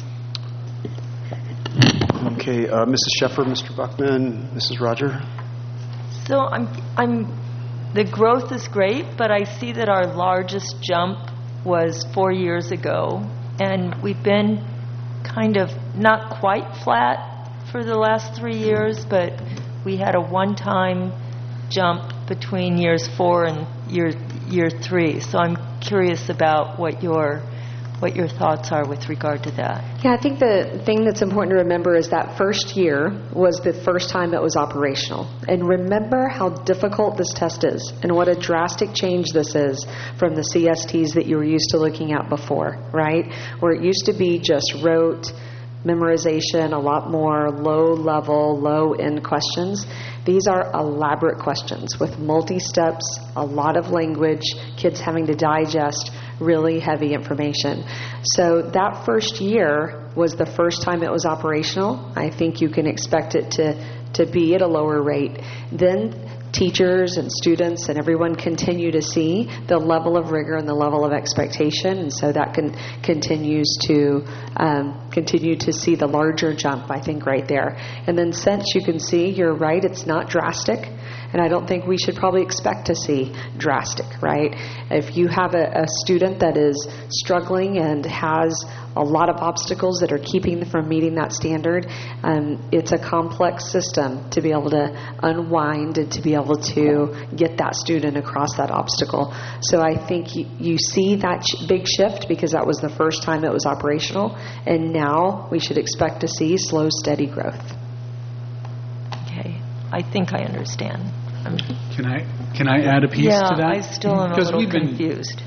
Okay, Mrs. Sheffer, Mr. Buckman, Mrs. Roger. So the growth is great, but I see that our largest jump was 4 years ago, and we've been kind of not quite flat for the last 3 years, but we had a one-time jump between years 4 and year 3. So I'm curious about what your thoughts are with regard to that. Yeah, I think the thing that's important to remember is that first year was the first time it was operational. And remember how difficult this test is and what a drastic change this is from the CSTs that you were used to looking at before, right? Where it used to be just rote memorization, a lot more low-level, low-end questions. These are elaborate questions with multi-steps, a lot of language, kids having to digest really heavy information. So that first year was the first time it was operational. I think you can expect it to be at a lower rate. Then teachers and students and everyone continue to see the level of rigor and the level of expectation, and so that continues to continue to see the larger jump, I think, right there. And then since you can see, you're right, it's not drastic, and I don't think we should probably expect to see drastic, right? If you have a student that is struggling and has a lot of obstacles that are keeping them from meeting that standard, it's a complex system to be able to unwind and to be able to get that student across that obstacle. So I think you see that big shift because that was the first time it was operational, and now we should expect to see slow, steady growth. Okay, I think I understand. Can I add a piece to that? Yeah, I still am a little confused.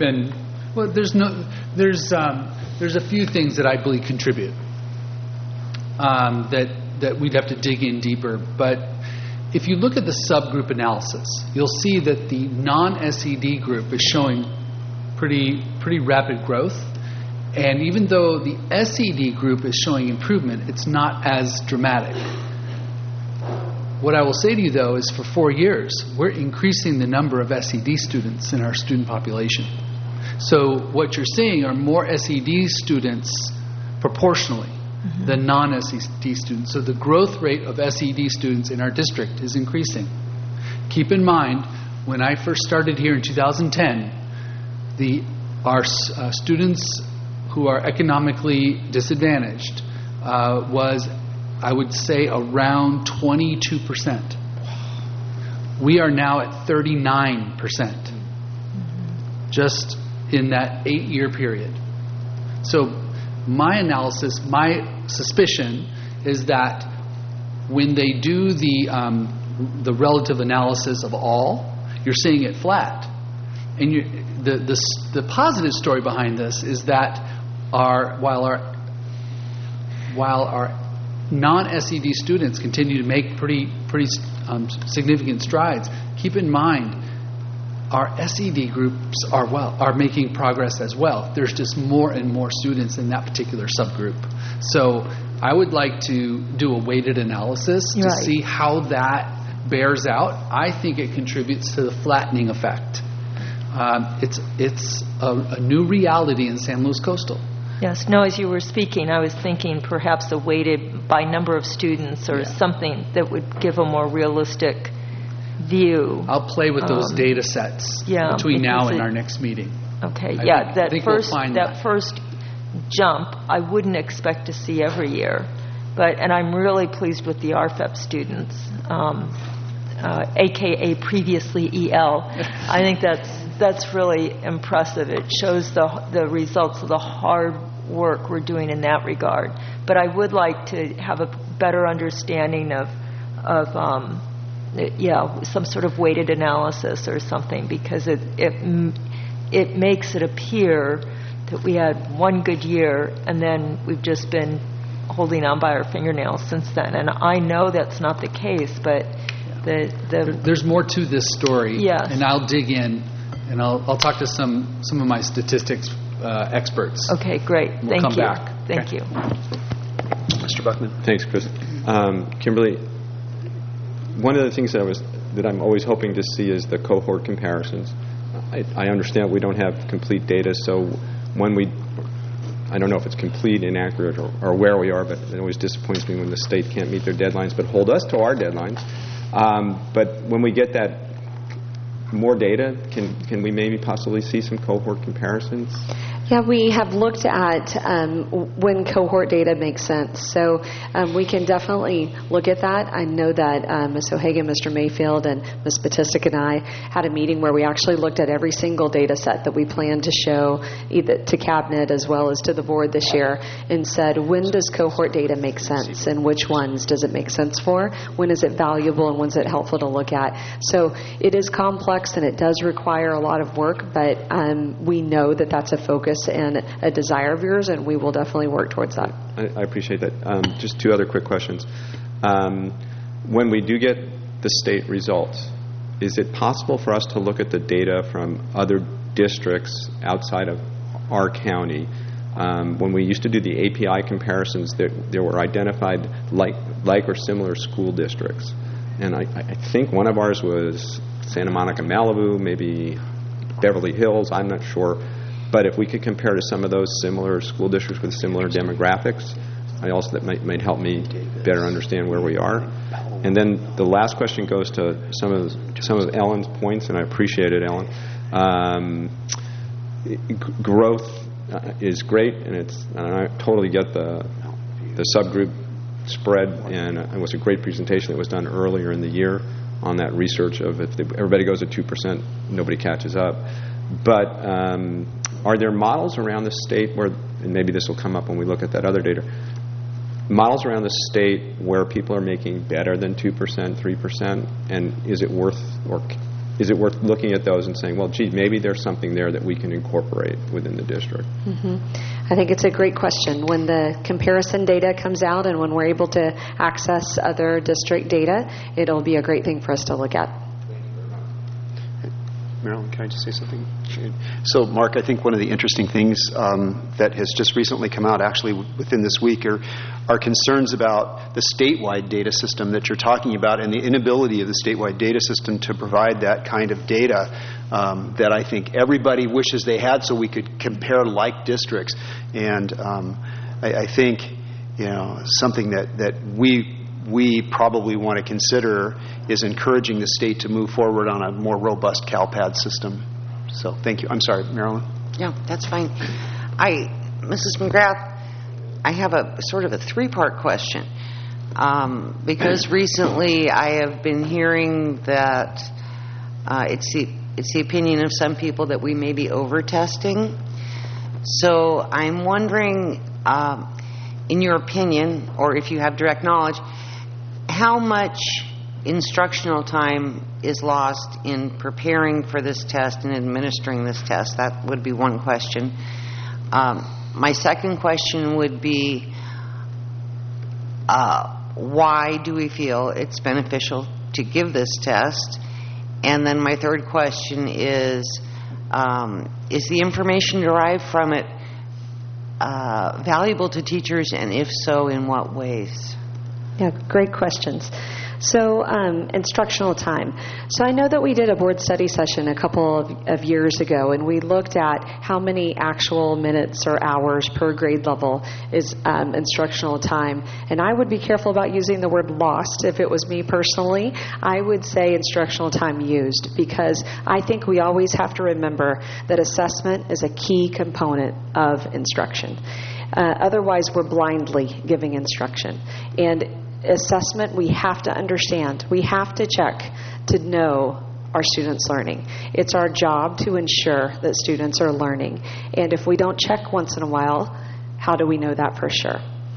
There's a few things that I believe contribute that we'd have to dig in deeper. But if you look at the subgroup analysis, you'll see that the non-SED group is showing pretty rapid growth. And even though the SED group is showing improvement, it's not as dramatic. What I will say to you, though, is for 4 years, we're increasing the number of SED students in our student population. So what you're seeing are more SED students proportionally than non-SED students. So the growth rate of SED students in our district is increasing. Keep in mind, when I first started here in 2010, our students who are economically disadvantaged was, I would say, around 22%. We are now at 39%, just in that 8-year period. So my analysis, my suspicion is that when they do the relative analysis of all, you're seeing it flat. And the positive story behind this is that while our non-SED students continue to make pretty significant strides, keep in mind our SED groups are making progress as well. There's just more and more students in that particular subgroup. So I would like to do a weighted analysis to see how that bears out. I think it contributes to the flattening effect. It's a new reality in San Luis Coastal. Yes. No, as you were speaking, I was thinking perhaps a weighted by number of students or something that would give a more realistic view. I'll play with those data sets between now and our next meeting. Okay. I think we'll find that first jump I wouldn't expect to see every year, and I'm really pleased with the RFEP students, aka previously EL. I think that's really impressive. It shows the results of the hard work we're doing in that regard. But I would like to have a better understanding of some sort of weighted analysis or something, because it makes it appear that we had one good year and then we've just been holding on by our fingernails since then. And I know that's not the case, but there's more to this story. Yes. And I'll dig in and I'll talk to some of my statistics experts. Okay, great. We'll come back. Thank you. Mr. Buckman. Thanks, Chris. Kimberly, one of the things that I'm always hoping to see is the cohort comparisons. I understand we don't have complete data, so when I don't know if it's complete, inaccurate, or where we are, but it always disappoints me when the state can't meet their deadlines, but hold us to our deadlines. But when we get that more data, can we maybe possibly see some cohort comparisons? Yeah, we have looked at when cohort data makes sense. So we can definitely look at that. I know that Ms. O'Hagan, Mr. Mayfield, and Ms. Batistic and I had a meeting where we actually looked at every single data set that we plan to show either to Cabinet as well as to the board this year and said, when does cohort data make sense and which ones does it make sense for? When is it valuable and when is it helpful to look at? So it is complex and it does require a lot of work, but we know that that's a focus and a desire of yours, and we will definitely work towards that. I appreciate that. Just two other quick questions. When we do get the state results, is it possible for us to look at the data from other districts outside of our county? When we used to do the API comparisons, there were identified like or similar school districts. And I think one of ours was Santa Monica, Malibu, maybe Beverly Hills, I'm not sure. But if we could compare to some of those similar school districts with similar demographics, that might help me better understand where we are. And then the last question goes to some of Ellen's points, and I appreciate it, Ellen. Growth is great, and I totally get the subgroup spread, and it was a great presentation that was done earlier in the year on that research of if everybody goes at 2%, nobody catches up. But are there models around the state where, and maybe this will come up when we look at that other data, models around the state where people are making better than 2%, 3%, and is it worth looking at those and saying, well, gee, maybe there's something there that we can incorporate within the district? Mm-hmm. I think it's a great question. When the comparison data comes out and when we're able to access other district data, it'll be a great thing for us to look at. Marilyn, can I just say something? So, Mark, I think one of the interesting things that has just recently come out, actually within this week, are concerns about the statewide data system that you're talking about and the inability of the statewide data system to provide that kind of data that I think everybody wishes they had so we could compare like districts. And I think, something that we probably want to consider is encouraging the state to move forward on a more robust CalPAD system. So thank you. I'm sorry, Marilyn. Yeah, that's fine. Mrs. McGrath, I have a sort of a three-part question. Because recently I have been hearing that it's the opinion of some people that we may be over-testing. So I'm wondering, in your opinion, or if you have direct knowledge, how much instructional time is lost in preparing for this test and administering this test? That would be one question. My second question would be, why do we feel it's beneficial to give this test? And then my third question is the information derived from it valuable to teachers, and if so, in what ways? Yeah, great questions. So, instructional time. So I know that we did a board study session a couple of years ago, and we looked at how many actual minutes or hours per grade level is instructional time. And I would be careful about using the word lost. If it was me personally, I would say instructional time used, because I think we always have to remember that assessment is a key component of instruction. Otherwise, we're blindly giving instruction. And assessment, we have to understand. We have to check to know our students' learning. It's our job to ensure that students are learning. And if we don't check once in a while, how do we know that for sure?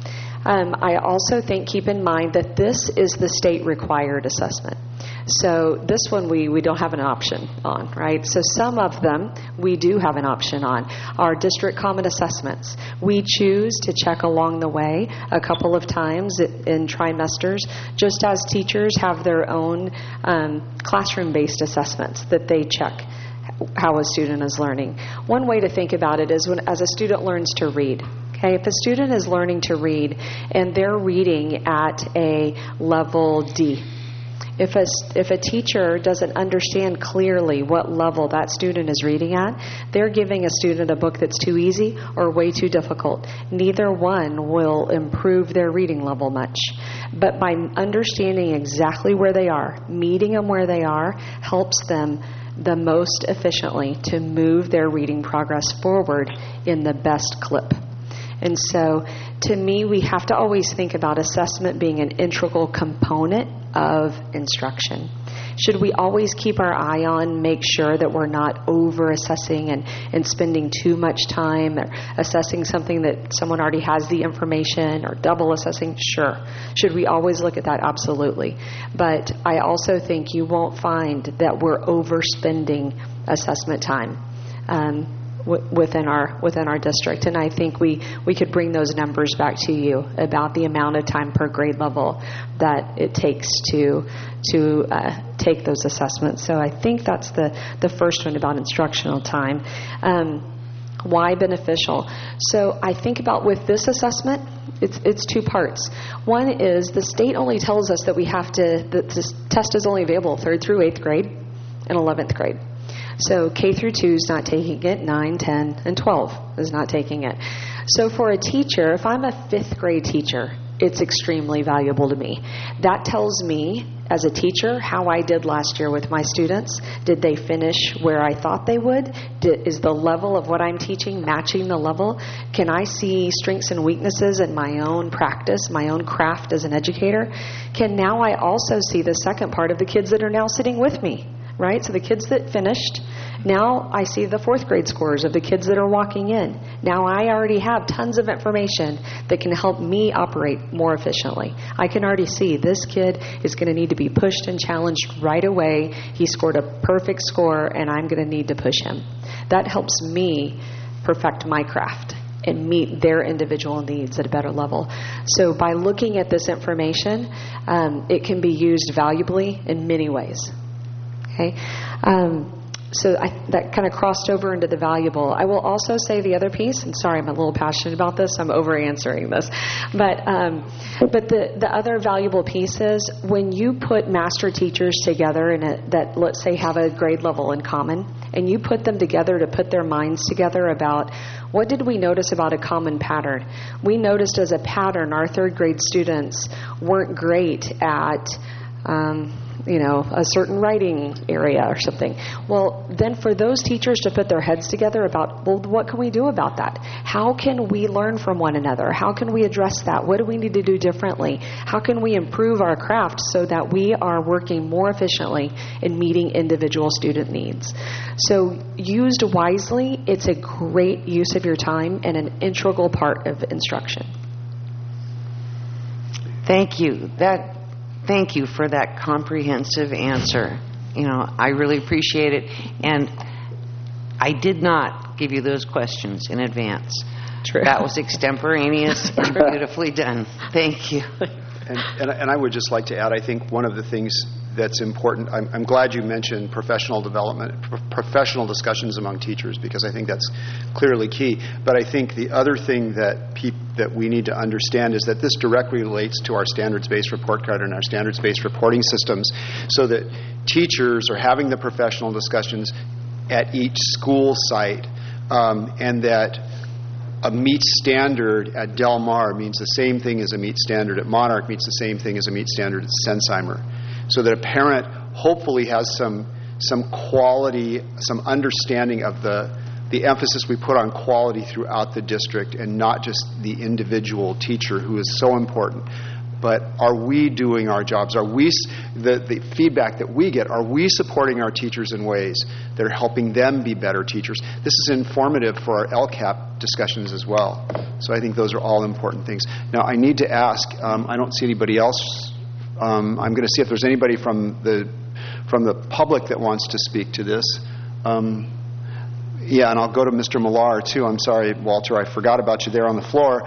I also think, keep in mind that this is the state-required assessment. So this one we don't have an option on, right? So some of them we do have an option on. Our district common assessments, we choose to check along the way a couple of times in trimesters, just as teachers have their own classroom-based assessments that they check how a student is learning. One way to think about it is as a student learns to read. Okay, if a student is learning to read and they're reading at a level D, if a teacher doesn't understand clearly what level that student is reading at, they're giving a student a book that's too easy or way too difficult. Neither one will improve their reading level much. But by understanding exactly where they are, meeting them where they are, helps them the most efficiently to move their reading progress forward in the best clip. And so, to me, we have to always think about assessment being an integral component of instruction. Should we always keep our eye on, make sure that we're not over-assessing and spending too much time or assessing something that someone already has the information, or double-assessing? Sure. Should we always look at that? Absolutely. But I also think you won't find that we're overspending assessment time within our district. And I think we could bring those numbers back to you about the amount of time per grade level that it takes to take those assessments. So I think that's the first one about instructional time. Why beneficial? So I think about with this assessment, it's two parts. One is the state only tells us that that this test is only available 3rd through 8th grade and 11th grade. So K through 2 is not taking it, 9, 10, and 12 is not taking it. So for a teacher, if I'm a 5th grade teacher, it's extremely valuable to me. That tells me, as a teacher, how I did last year with my students. Did they finish where I thought they would? Is the level of what I'm teaching matching the level? Can I see strengths and weaknesses in my own practice, my own craft as an educator? Now I also see the second part of the kids that are now sitting with me. Right? So the kids that finished, now I see the 4th grade scores of the kids that are walking in. Now I already have tons of information that can help me operate more efficiently. I can already see this kid is going to need to be pushed and challenged right away. He scored a perfect score, and I'm going to need to push him. That helps me perfect my craft and meet their individual needs at a better level. So by looking at this information, it can be used valuably in many ways. Okay. that kind of crossed over into the valuable. I will also say the other piece, and sorry, I'm a little passionate about this. I'm over-answering this. But the other valuable piece is when you put master teachers together that, let's say, have a grade level in common, and you put them together to put their minds together about what did we notice about a common pattern. We noticed as a pattern our third grade students weren't great at a certain writing area or something. Well, then for those teachers to put their heads together about, well, what can we do about that? How can we learn from one another? How can we address that? What do we need to do differently? How can we improve our craft so that we are working more efficiently in meeting individual student needs? So used wisely, it's a great use of your time and an integral part of instruction. Thank you. Thank you for that comprehensive answer. I really appreciate it. And I did not give you those questions in advance. True. That was extemporaneous and beautifully done. Thank you. And I would just like to add, I think one of the things that's important, I'm glad you mentioned professional development, professional discussions among teachers, because I think that's clearly key. But I think the other thing that we need to understand is that this directly relates to our standards-based report card and our standards-based reporting systems, so that teachers are having the professional discussions at each school site, and that a meet standard at Del Mar means the same thing as a meet standard at Monarch means the same thing as a meet standard at Sensheimer. So that a parent hopefully has some quality, some understanding of the emphasis we put on quality throughout the district, and not just the individual teacher, who is so important. But are we doing our jobs? Are we, the feedback that we get, are we supporting our teachers in ways that are helping them be better teachers? This is informative for our LCAP discussions as well. So I think those are all important things. Now, I need to ask, I don't see anybody else. I'm going to see if there's anybody from the public that wants to speak to this. Yeah, and I'll go to Mr. Millar, too. I'm sorry, Walter, I forgot about you there on the floor.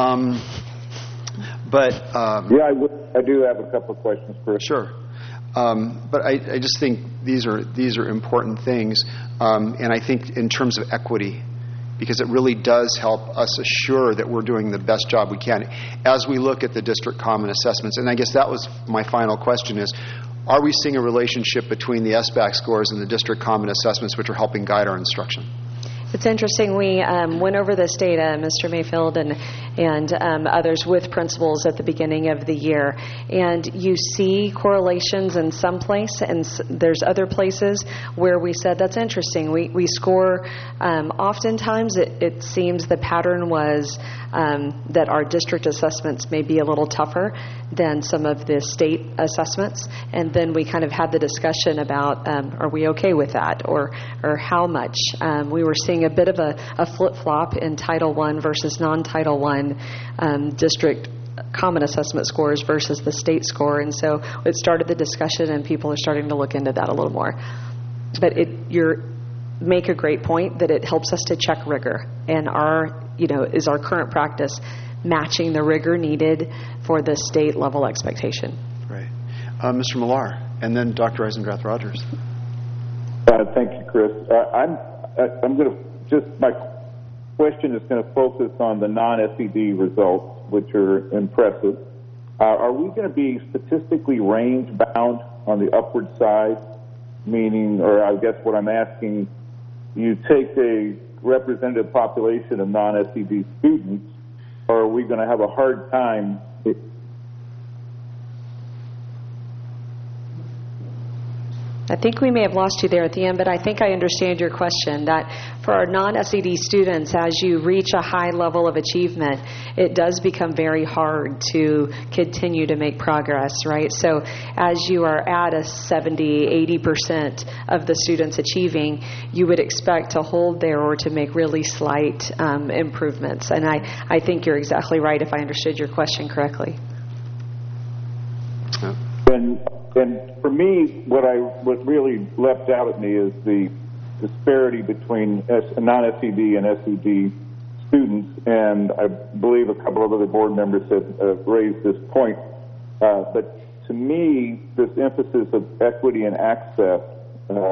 I do have a couple of questions, Chris. Sure. But I just think these are important things, and I think in terms of equity, because it really does help us assure that we're doing the best job we can as we look at the district common assessments. And I guess that was my final question is, are we seeing a relationship between the SBAC scores and the district common assessments, which are helping guide our instruction? It's interesting. We went over this data, Mr. Mayfield and others, with principals at the beginning of the year. And you see correlations in some place, and there's other places where we said, that's interesting. We score, oftentimes it seems the pattern was that our district assessments may be a little tougher than some of the state assessments. And then we kind of had the discussion about, are we okay with that, or how much? We were seeing a bit of a flip-flop in Title I versus non-Title I district common assessment scores versus the state score. And so it started the discussion, and people are starting to look into that a little more. But you make a great point that it helps us to check rigor. And is our current practice matching the rigor needed for the state level expectation? Right. Mr. Millar, and then Dr. Eisendrath Rogers. Thank you, Chris. I'm going to my question is going to focus on the non-SED results, which are impressive. Are we going to be statistically range bound on the upward side? Meaning, or I guess what I'm asking, you take a representative population of non-SED students, or are we going to have a hard time? I think we may have lost you there at the end, but I think I understand your question, that for our non-SED students, as you reach a high level of achievement, it does become very hard to continue to make progress, right? So as you are at a 70, 80% of the students achieving, you would expect to hold there or to make really slight improvements. And I think you're exactly right, if I understood your question correctly. And for me, what really leapt out at me is the disparity between non-SED and SED students, and I believe a couple of other board members have raised this point. But to me, this emphasis of equity and access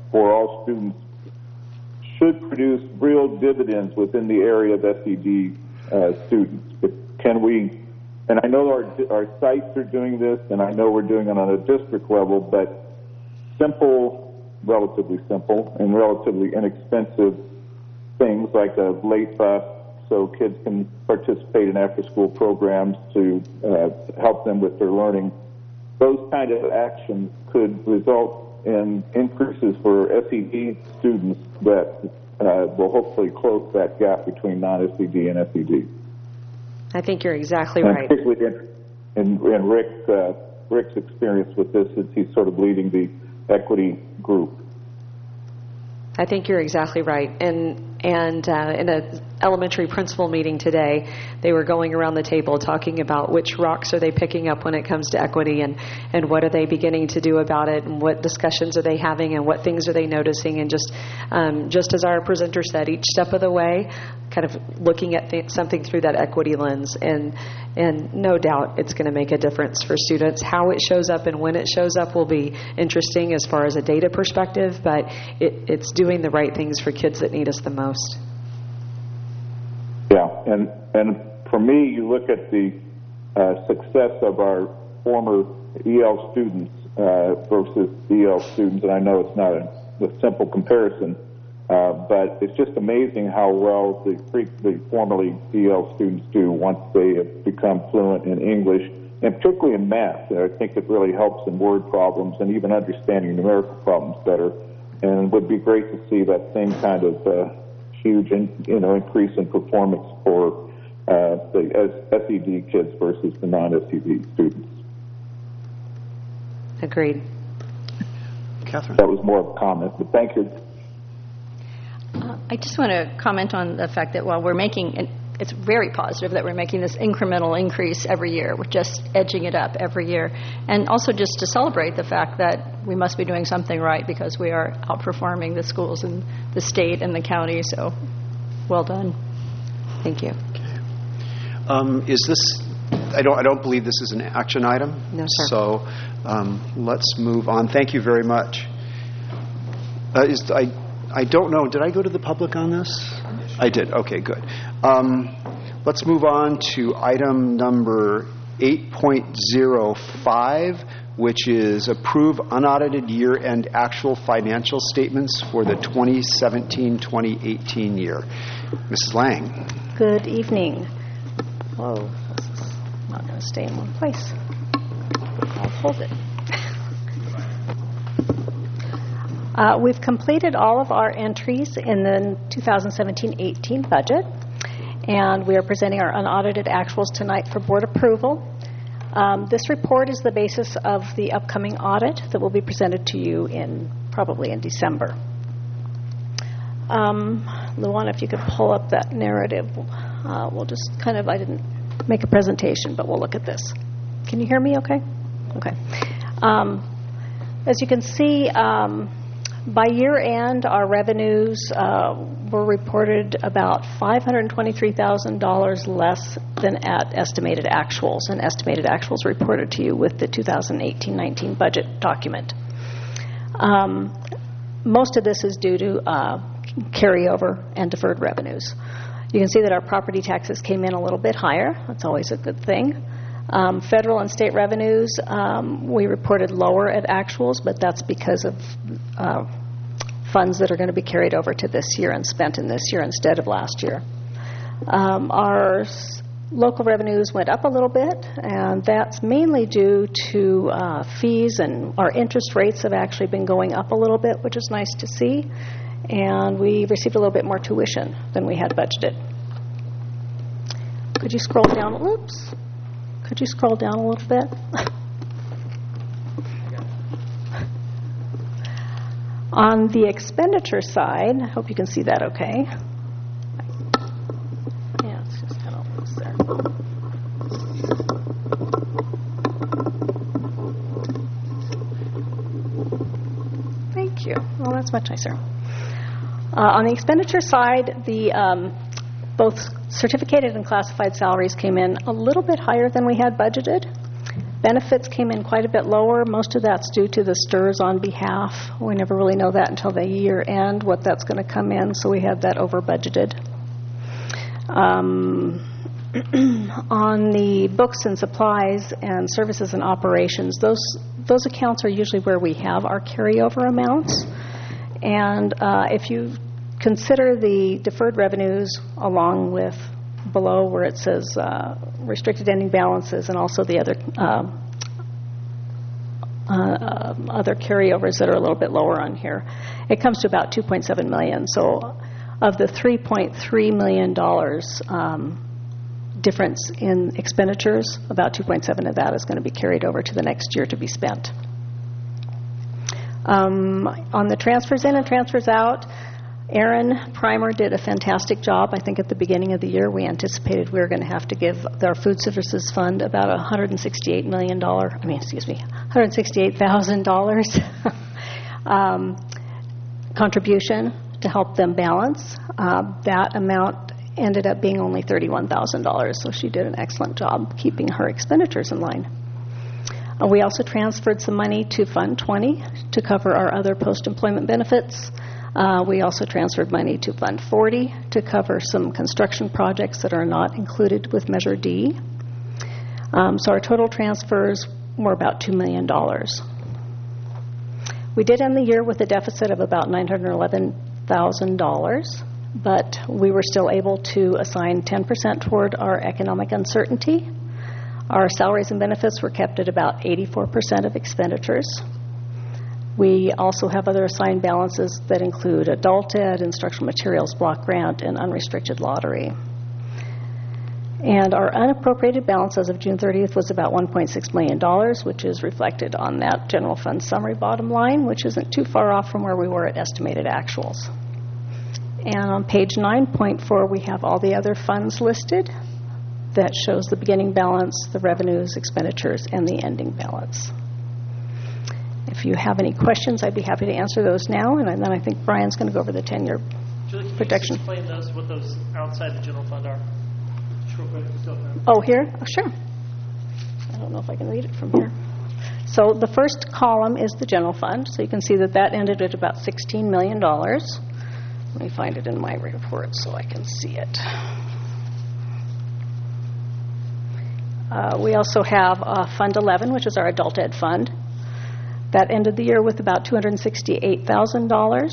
for all students should produce real dividends within the area of SED students. But can we, and I know our sites are doing this, and I know we're doing it on a district level, but relatively simple and relatively inexpensive things like a late bus so kids can participate in after-school programs to help them with their learning. Those kind of actions could result in increases for SED students that will hopefully close that gap between non-SED and SED. I think you're exactly and right. Particularly in Rick's experience with this is he's sort of leading the equity group. I think you're exactly right. And in an elementary principal meeting today, they were going around the table talking about which rocks are they picking up when it comes to equity, and what are they beginning to do about it, and what discussions are they having, and what things are they noticing, and just as our presenter said, each step of the way, kind of looking at something through that equity lens, and no doubt it's going to make a difference for students. How it shows up and when it shows up will be interesting as far as a data perspective, but it's doing the right things for kids that need us the most. Yeah, and for me, you look at the success of our former EL students versus EL students, and I know it's not a simple comparison, but it's just amazing how well the formerly EL students do once they have become fluent in English, and particularly in math. I think it really helps in word problems and even understanding numerical problems better, and it would be great to see that same kind of huge increase in performance for the SED kids versus the non-SED students. Agreed. Catherine? That was more of a comment, but thank you. I just want to comment on the fact that while we're making, and it's very positive that we're making this incremental increase every year. We're just edging it up every year. And also just to celebrate the fact that we must be doing something right because we are outperforming the schools in the state and the county. So well done. Thank you. Okay. Is this, I don't believe this is an action item. No, sir. So let's move on. Thank you very much. I don't know. Did I go to the public on this? I did. Okay, good. Let's move on to item number 8.05, which is approve unaudited year-end actual financial statements for the 2017-2018 year. Mrs. Lang. Good evening. Whoa, this is not going to stay in one place. I'll hold it. We've completed all of our entries in the 2017-18 budget, and we are presenting our unaudited actuals tonight for board approval. This report is the basis of the upcoming audit that will be presented to you probably in December. Luana, if you could pull up that narrative, we'll just I didn't make a presentation, but we'll look at this. Can you hear me okay? Okay. As you can see, by year end, our revenues were reported about $523,000 less than at estimated actuals, and estimated actuals reported to you with the 2018-19 budget document. Most of this is due to carryover and deferred revenues. You can see that our property taxes came in a little bit higher. That's always a good thing. Federal and state revenues, we reported lower at actuals, but that's because of funds that are going to be carried over to this year and spent in this year instead of last year. Our local revenues went up a little bit, and that's mainly due to fees, and our interest rates have actually been going up a little bit, which is nice to see, and we received a little bit more tuition than we had budgeted. Could you scroll down? Oops. Could you scroll down a little bit? On the expenditure side, I hope you can see that okay. Yeah, it's just kind of loose there. Thank you. Well, that's much nicer. On the expenditure side, the both certificated and classified salaries came in a little bit higher than we had budgeted. Benefits came in quite a bit lower. Most of that's due to the STRS on behalf. We never really know that until the year end, what that's going to come in, so we had that over budgeted. On the books and supplies and services and operations, those accounts are usually where we have our carryover amounts. And if you consider the deferred revenues along with below where it says restricted ending balances and also the other carryovers that are a little bit lower on here, it comes to about $2.7 million. So of the $3.3 million difference in expenditures, about 2.7 of that is going to be carried over to the next year to be spent. On the transfers in and transfers out, Aaron Primer did a fantastic job. I think at the beginning of the year we anticipated we were going to have to give our food services fund about $168,000 contribution to help them balance. That amount ended up being only $31,000, so she did an excellent job keeping her expenditures in line. We also transferred some money to Fund 20 to cover our other post-employment benefits. We also transferred money to Fund 40 to cover some construction projects that are not included with Measure D. So our total transfers were about $2 million. We did end the year with a deficit of about $911,000, but we were still able to assign 10% toward our economic uncertainty. Our salaries and benefits were kept at about 84% of expenditures. We also have other assigned balances that include adult ed, instructional materials, block grant, and unrestricted lottery. And our unappropriated balance as of June 30th was about $1.6 million, which is reflected on that general fund summary bottom line, which isn't too far off from where we were at estimated actuals. And on page 9.4, we have all the other funds listed. That shows the beginning balance, the revenues, expenditures, and the ending balance. If you have any questions, I'd be happy to answer those now, and then I think Brian's going to go over the 10-year protection. Can you explain what those outside the general fund are? Just real quick, Oh, here? Oh, sure. I don't know if I can read it from here. So the first column is the general fund, so you can see that that ended at about $16 million. Let me find it in my report so I can see it. We also have Fund 11, which is our adult ed fund. That ended the year with about $268,000.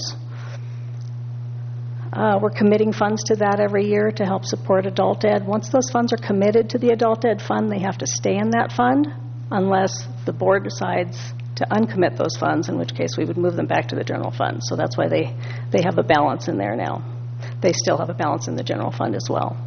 We're committing funds to that every year to help support adult ed. Once those funds are committed to the adult ed fund, they have to stay in that fund unless the board decides to uncommit those funds, in which case we would move them back to the general fund. So that's why they have a balance in there now. They still have a balance in the general fund as well.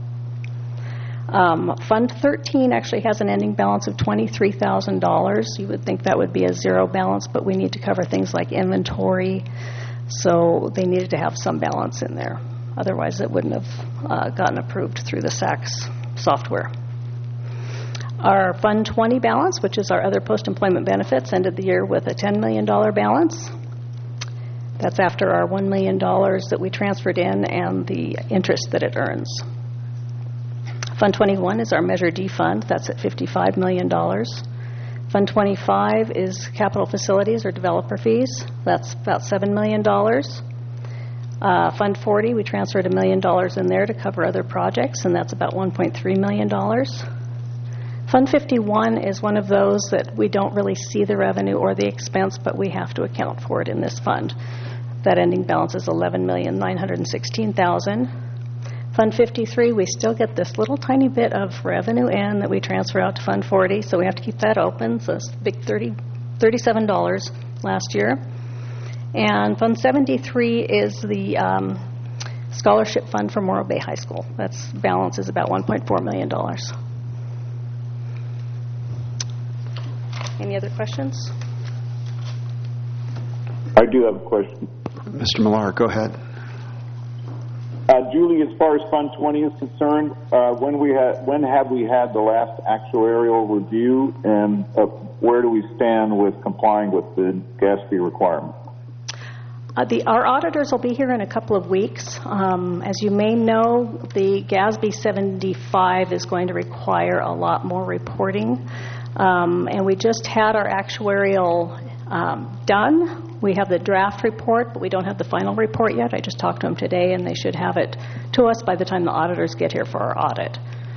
Fund 13 actually has an ending balance of $23,000. You would think that would be a zero balance, but we need to cover things like inventory, so they needed to have some balance in there. Otherwise, it wouldn't have gotten approved through the SACS software. Our Fund 20 balance, which is our other post-employment benefits, ended the year with a $10 million balance. That's after our $1 million that we transferred in and the interest that it earns. Fund 21 is our Measure D fund. That's at $55 million. Fund 25 is capital facilities or developer fees. That's about $7 million. Fund 40, we transferred $1 million in there to cover other projects, and that's about $1.3 million. Fund 51 is one of those that we don't really see the revenue or the expense, but we have to account for it in this fund. That ending balance is $11,916,000. Fund 53, we still get this little tiny bit of revenue in that we transfer out to Fund 40, so we have to keep that open. So it's a big $37 last year. And Fund 73 is the scholarship fund for Morro Bay High School. That's balance is about $1.4 million. Any other questions? I do have a question. Mr. Millar, go ahead. Julie, as far as Fund 20 is concerned, when have we had the last actuarial review, and where do we stand with complying with the gas fee requirement? Our auditors will be here in a couple of weeks. As you may know, the GASB 75 is going to require a lot more reporting. And we just had our actuarial done. We have the draft report, but we don't have the final report yet. I just talked to them today, and they should have it to us by the time the auditors get here for our audit.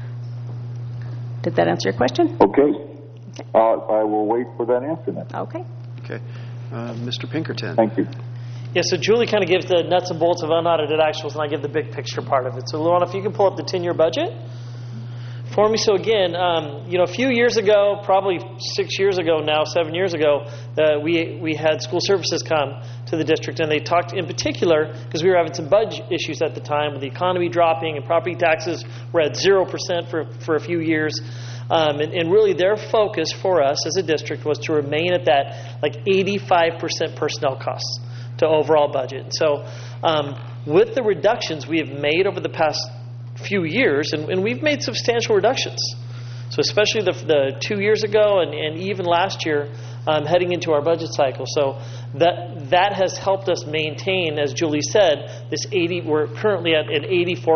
Did that answer your question? Okay. I will wait for that answer then. Okay. Okay. Mr. Pinkerton. Thank you. Yeah, so Julie kind of gives the nuts and bolts of unaudited actuals, and I give the big picture part of it. So, Luana, if you can pull up the 10-year budget for me. So, again, a few years ago, probably 6 years ago now, 7 years ago, we had school services come to the district, and they talked in particular, because we were having some budget issues at the time with the economy dropping and property taxes were at 0% for a few years. And really their focus for us as a district was to remain at that like 85% personnel costs to overall budget. So with the reductions we have made over the past few years, and we've made substantial reductions. So especially the 2 years ago and even last year heading into our budget cycle. So that has helped us maintain, as Julie said, we're currently at an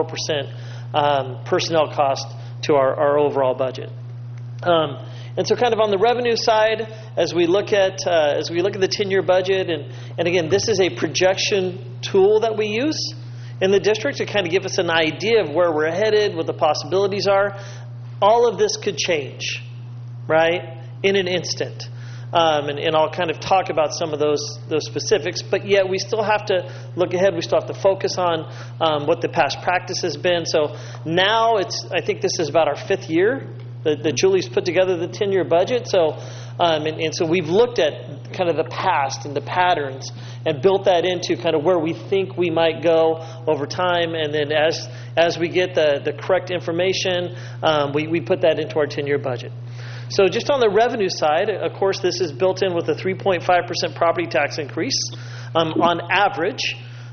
84% personnel cost to our overall budget. And so kind of on the revenue side, as we look at the 10-year budget, and again, this is a projection tool that we use in the district to kind of give us an idea of where we're headed, what the possibilities are. All of this could change, right, in an instant. And I'll kind of talk about some of those specifics, but yet we still have to look ahead. We still have to focus on what the past practice has been. So now I think this is about our 5th year that Julie's put together the 10-year budget. So, and so we've looked at kind of the past and the patterns and built that into kind of where we think we might go over time. And then as we get the correct information, we put that into our 10-year budget. So just on the revenue side, of course, this is built in with a 3.5% property tax increase on average.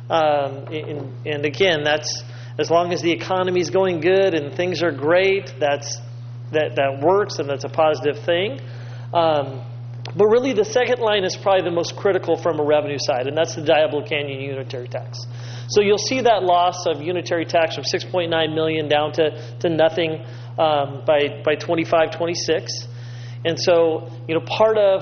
And again, that's as long as the economy is going good and things are great, that works, and that's a positive thing. But really the second line is probably the most critical from a revenue side, and that's the Diablo Canyon unitary tax. So you'll see that loss of unitary tax from $6.9 million down to nothing by 25-26. And so, part of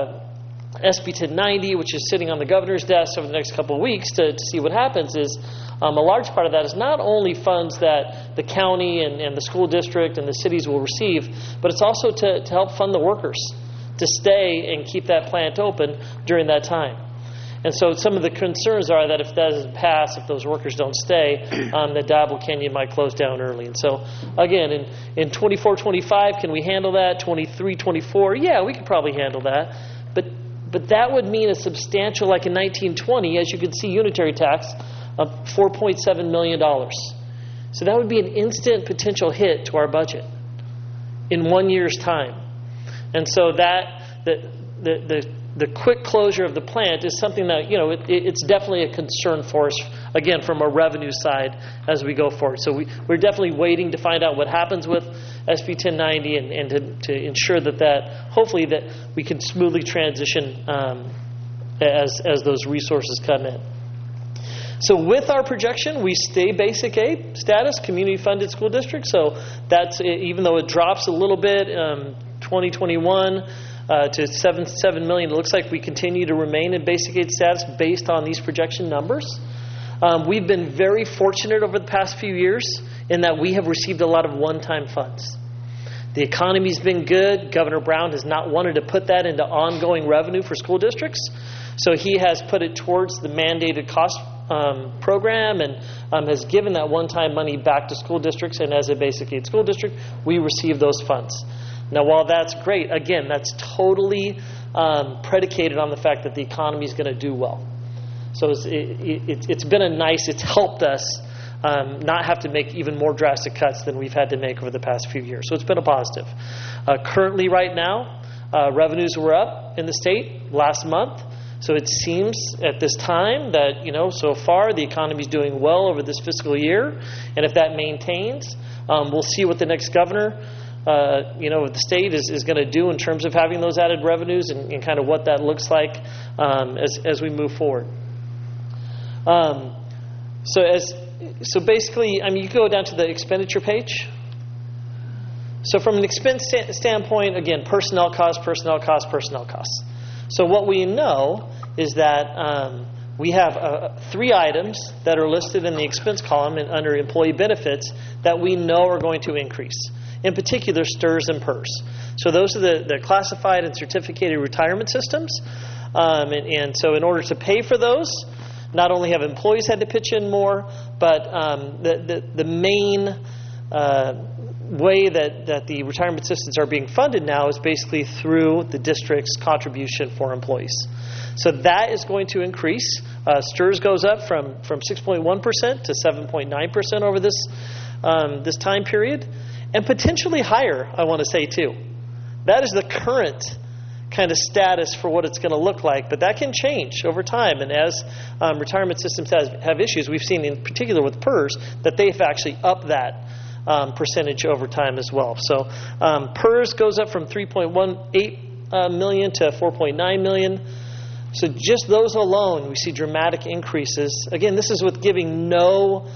SB 1090, which is sitting on the governor's desk over the next couple of weeks to see what happens, is a large part of that is not only funds that the county and the school district and the cities will receive, but it's also to help fund the workers to stay and keep that plant open during that time. And so some of the concerns are that if that doesn't pass, if those workers don't stay, the Diablo Canyon might close down early. And so, again, in 24-25, can we handle that? 23-24, yeah, we could probably handle that. But that would mean a substantial, like in 1920, as you can see, unitary tax of $4.7 million. So that would be an instant potential hit to our budget in 1 year's time. And so the quick closure of the plant is something that, it's definitely a concern for us, again, from a revenue side as we go forward. So we're definitely waiting to find out what happens with SB 1090 and to ensure that hopefully that we can smoothly transition as those resources come in. So with our projection, we stay basic aid status, community funded school district. So that's, even though it drops a little bit, 2021 to $7 million, it looks like we continue to remain in basic aid status based on these projection numbers. We've been very fortunate over the past few years in that we have received a lot of one-time funds. The economy's been good. Governor Brown has not wanted to put that into ongoing revenue for school districts. So he has put it towards the mandated cost program and has given that one-time money back to school districts. And as a basic aid school district, we receive those funds. Now, while that's great, again, that's totally predicated on the fact that the economy is going to do well. So it's been it's helped us not have to make even more drastic cuts than we've had to make over the past few years. So it's been a positive. Currently, right now, revenues were up in the state last month. So it seems at this time that, so far the economy is doing well over this fiscal year. And if that maintains, we'll see what the next governor the state is going to do in terms of having those added revenues and kind of what that looks like as we move forward. So basically, you can go down to the expenditure page. So from an expense standpoint, again, personnel costs, personnel costs, personnel costs. So what we know is that we have 3 items that are listed in the expense column and under employee benefits that we know are going to increase. In particular, STRS and PERS. So those are the classified and certificated retirement systems. And so in order to pay for those, not only have employees had to pitch in more, but the main way that the retirement systems are being funded now is basically through the district's contribution for employees. So that is going to increase. STRS goes up from 6.1% to 7.9% over this time period, and potentially higher, I want to say, too. That is the current kind of status for what it's going to look like, but that can change over time. And as retirement systems have issues, we've seen in particular with PERS that they've actually upped that percentage over time as well. So PERS goes up from 3.18 million to 4.9 million. So just those alone, we see dramatic increases. Again, this is with giving no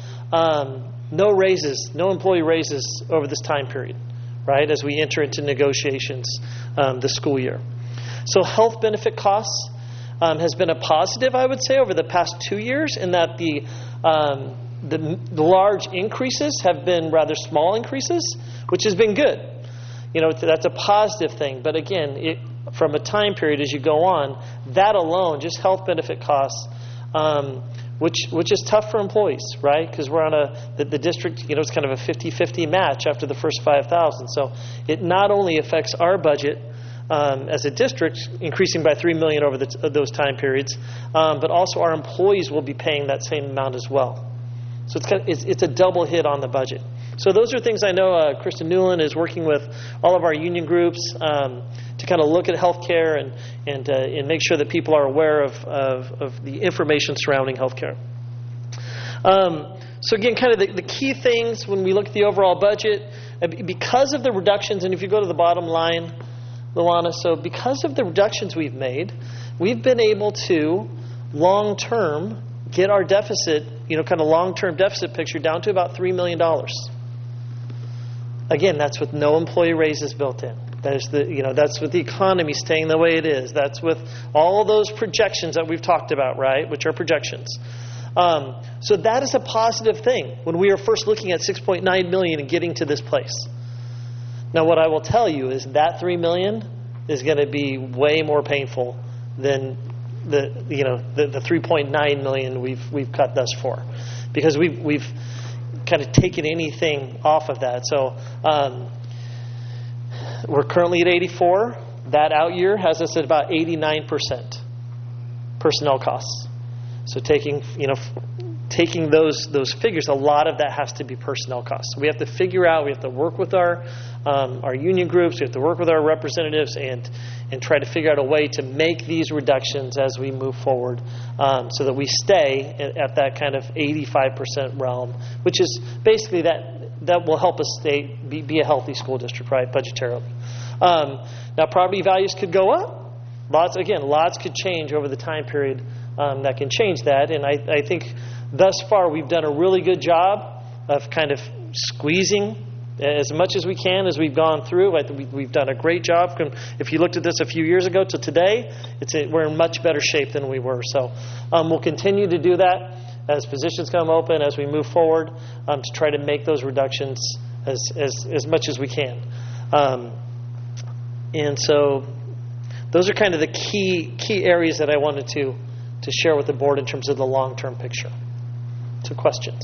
raises, no employee raises over this time period, right, as we enter into negotiations this school year. So health benefit costs has been a positive, I would say, over the past 2 years, in that the large increases have been rather small increases, which has been good. You know, that's a positive thing. But again, from a time period as you go on, that alone, just health benefit costs, which is tough for employees, right? Because we're on the district, you know, it's kind of a 50-50 match after the first 5,000. So it not only affects our budget as a district, increasing by $3 million over those time periods, but also our employees will be paying that same amount as well. So it's a double hit on the budget. So those are things I know Kristen Newland is working with all of our union groups to kind of look at healthcare and make sure that people are aware of the information surrounding healthcare. So again, kind of the key things when we look at the overall budget, because of the reductions, and if you go to the bottom line, Luana, so because of the reductions we've made, we've been able to long-term get our deficit, you know, kind of long-term deficit picture down to about $3 million. Again, that's with no employee raises built in. That's with the economy staying the way it is. That's with all those projections that we've talked about, right, which are projections. So that is a positive thing when we are first looking at $6.9 million and getting to this place. Now, what I will tell you is that $3 million is going to be way more painful than the $3.9 million we've cut thus far, because we've kind of taken anything off of that. So we're currently at 84. That out year has us at about 89% personnel costs. So taking those figures, a lot of that has to be personnel costs. We have to figure out, we have to work with our union groups, we have to work with our representatives and try to figure out a way to make these reductions as we move forward, so that we stay at that kind of 85% realm, which is basically that will help us be a healthy school district, right, budgetarily. Now, property values could go up. Lots could change over the time period that can change that, and I think thus far we've done a really good job of kind of squeezing as much as we can as we've gone through. I think we've done a great job. If you looked at this a few years ago to today, we're in much better shape than we were. So we'll continue to do that as positions come open, as we move forward, to try to make those reductions as much as we can. And so those are kind of the key areas that I wanted to share with the board in terms of the long-term picture. So questions?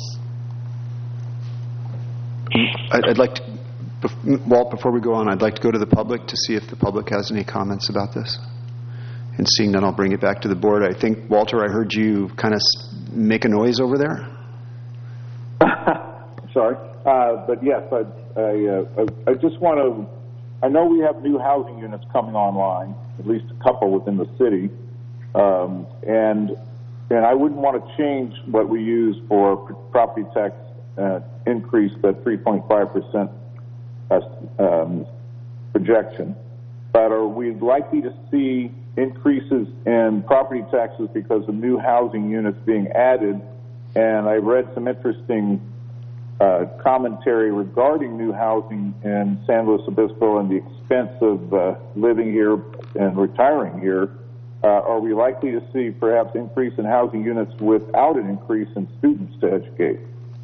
I'd like to, Walt, before we go on, I'd like to go to the public to see if the public has any comments about this. And seeing none, I'll bring it back to the board. I think, Walter, I heard you kind of make a noise over there. Sorry. But yes, I just want to, I know we have new housing units coming online, at least a couple within the city. And I wouldn't want to change what we use for property tax increase, that 3.5% projection. But are we likely to see increases in property taxes because of new housing units being added? And I read some interesting commentary regarding new housing in San Luis Obispo and the expense of living here and retiring here, are we likely to see perhaps increase in housing units without an increase in students to educate?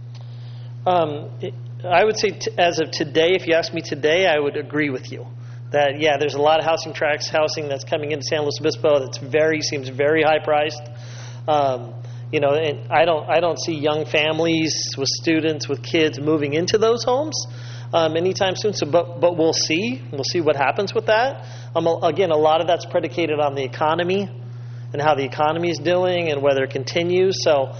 I would say as of today, if you ask me today, I would agree with you. That, yeah, there's a lot of housing that's coming into San Luis Obispo that seems very high priced. And I don't see young families with students with kids moving into those homes anytime soon. So, but we'll see. We'll see what happens with that. Again, a lot of that's predicated on the economy and how the economy is doing and whether it continues. So,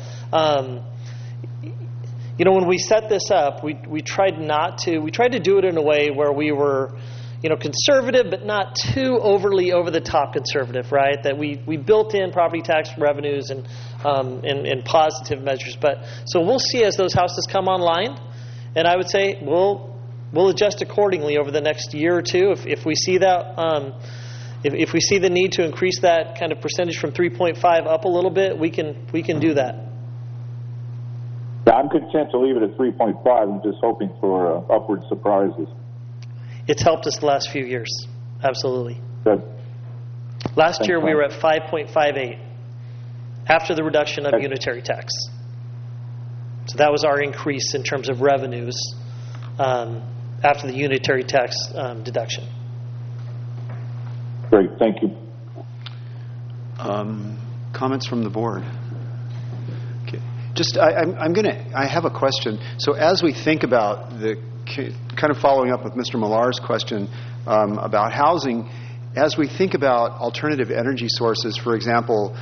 when we set this up, we tried to do it in a way where we were, conservative, but not too overly over the top conservative, right? That we built in property tax revenues and positive measures. But so we'll see as those houses come online, and I would say we'll adjust accordingly over the next year or two. If we see that, if we see the need to increase that kind of percentage from 3.5 up a little bit, we can do that. Yeah, I'm content to leave it at 3.5. I'm just hoping for upward surprises. It's helped us the last few years. Absolutely. Good. Last year we were at 5.58 after the reduction of unitary tax. So that was our increase in terms of revenues after the unitary tax deduction. Great. Thank you. Comments from the board? Okay. I have a question. So as we think about kind of following up with Mr. Millar's question about housing, as we think about alternative energy sources, for example,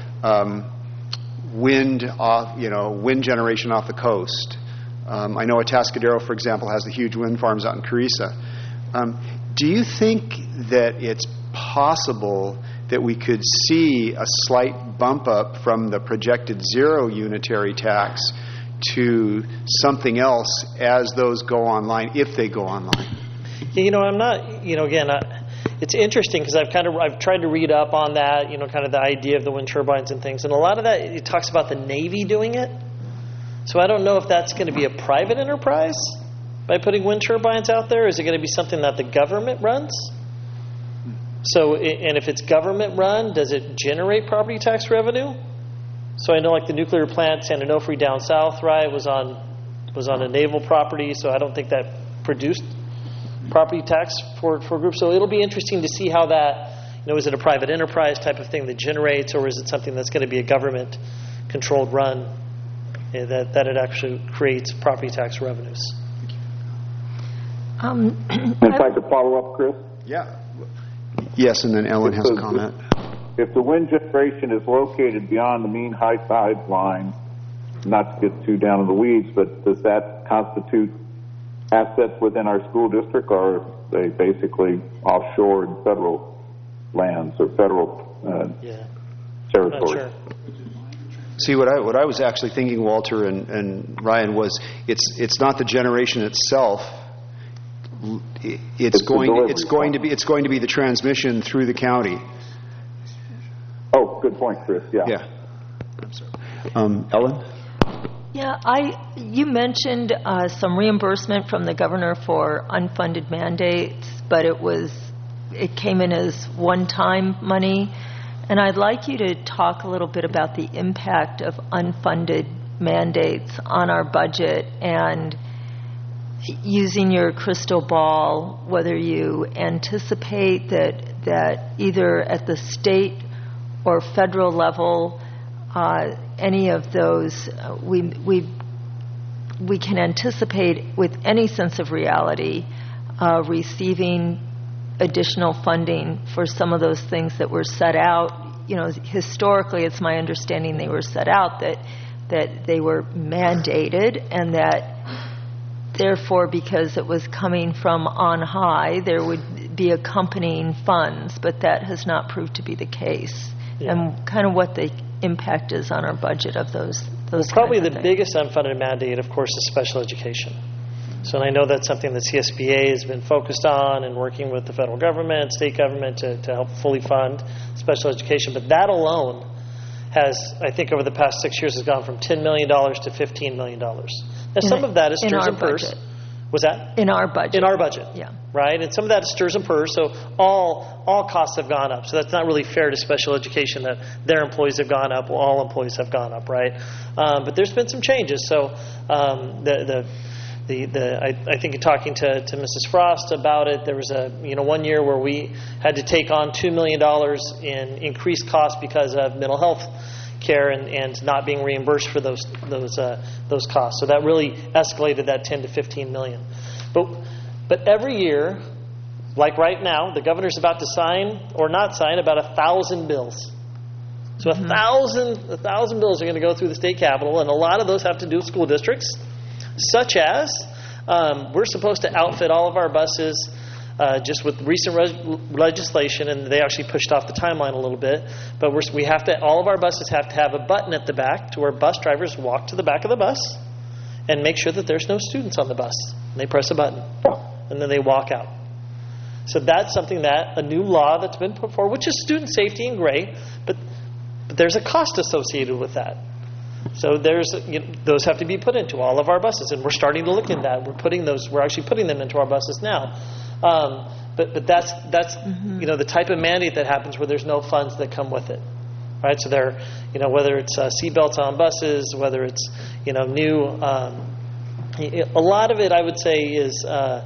wind generation off the coast. I know Atascadero, for example, has the huge wind farms out in Carissa. Do you think that it's possible that we could see a slight bump up from the projected zero unitary tax to something else as those go online, if they go online? I'm not, it's interesting because I've tried to read up on that, kind of the idea of the wind turbines and things. And a lot of that, it talks about the Navy doing it. So I don't know if that's going to be a private enterprise by putting wind turbines out there. Is it going to be something that the government runs? So, and if it's government run, does it generate property tax revenue? So I know like the nuclear plant, San Onofre down south, right, was on a naval property, so I don't think that produced property tax for groups. So it'll be interesting to see how that, is it a private enterprise type of thing that generates, or is it something that's going to be a government-controlled run that it actually creates property tax revenues? If I could follow up, Chris? Yeah. Yes, and then Ellen has a comment. If the wind generation is located beyond the mean high tide line, not to get too down in the weeds, but does that constitute assets within our school district, or are they basically offshore in federal lands or federal territory? Not sure. See, what I was actually thinking, Walter and Ryan, was it's not the generation itself. It's going to be the transmission through the county. Oh, good point, Chris. Yeah. I'm sorry. Ellen? Yeah, you mentioned some reimbursement from the governor for unfunded mandates, but it came in as one-time money. And I'd like you to talk a little bit about the impact of unfunded mandates on our budget, and using your crystal ball, whether you anticipate that either at the state or federal level, any of those, we can anticipate with any sense of reality receiving additional funding for some of those things that were set out. Historically, it's my understanding they were set out that they were mandated, and that therefore, because it was coming from on high, there would be accompanying funds, but that has not proved to be the case. Yeah. And kind of what the impact is on our budget of those probably the biggest unfunded mandate, of course, is special education. So, and I know that's something that CSBA has been focused on and working with the federal government, state government to help fully fund special education. But that alone has, I think over the past 6 years, has gone from $10 million to $15 million. Now, some of that is stirs and purrs. Budget. Was that? In our budget. In our budget. Yeah. Right? And some of that is stirs and purrs, so all costs have gone up. So that's not really fair to special education that their employees have gone up, all employees have gone up, right? But there's been some changes. So I think in talking to Mrs. Frost about it, there was one year where we had to take on $2 million in increased costs because of mental health care and not being reimbursed for those costs. So that really escalated that 10 to 15 million. But every year, like right now, the governor's about to sign or not sign about 1,000 bills. So 1,000 bills are going to go through the state capitol, and a lot of those have to do with school districts, such as we're supposed to outfit all of our buses just with recent legislation, and they actually pushed off the timeline a little bit. But all of our buses have to have a button at the back to where bus drivers walk to the back of the bus and make sure that there's no students on the bus. And they press a button, and then they walk out. So that's something that a new law that's been put forward, which is student safety and great, but there's a cost associated with that. So those have to be put into all of our buses, and we're starting to look at that. We're actually putting them into our buses now. But that's the type of mandate that happens where there's no funds that come with it, right? So whether it's seatbelts on buses, whether it's new, a lot of it I would say is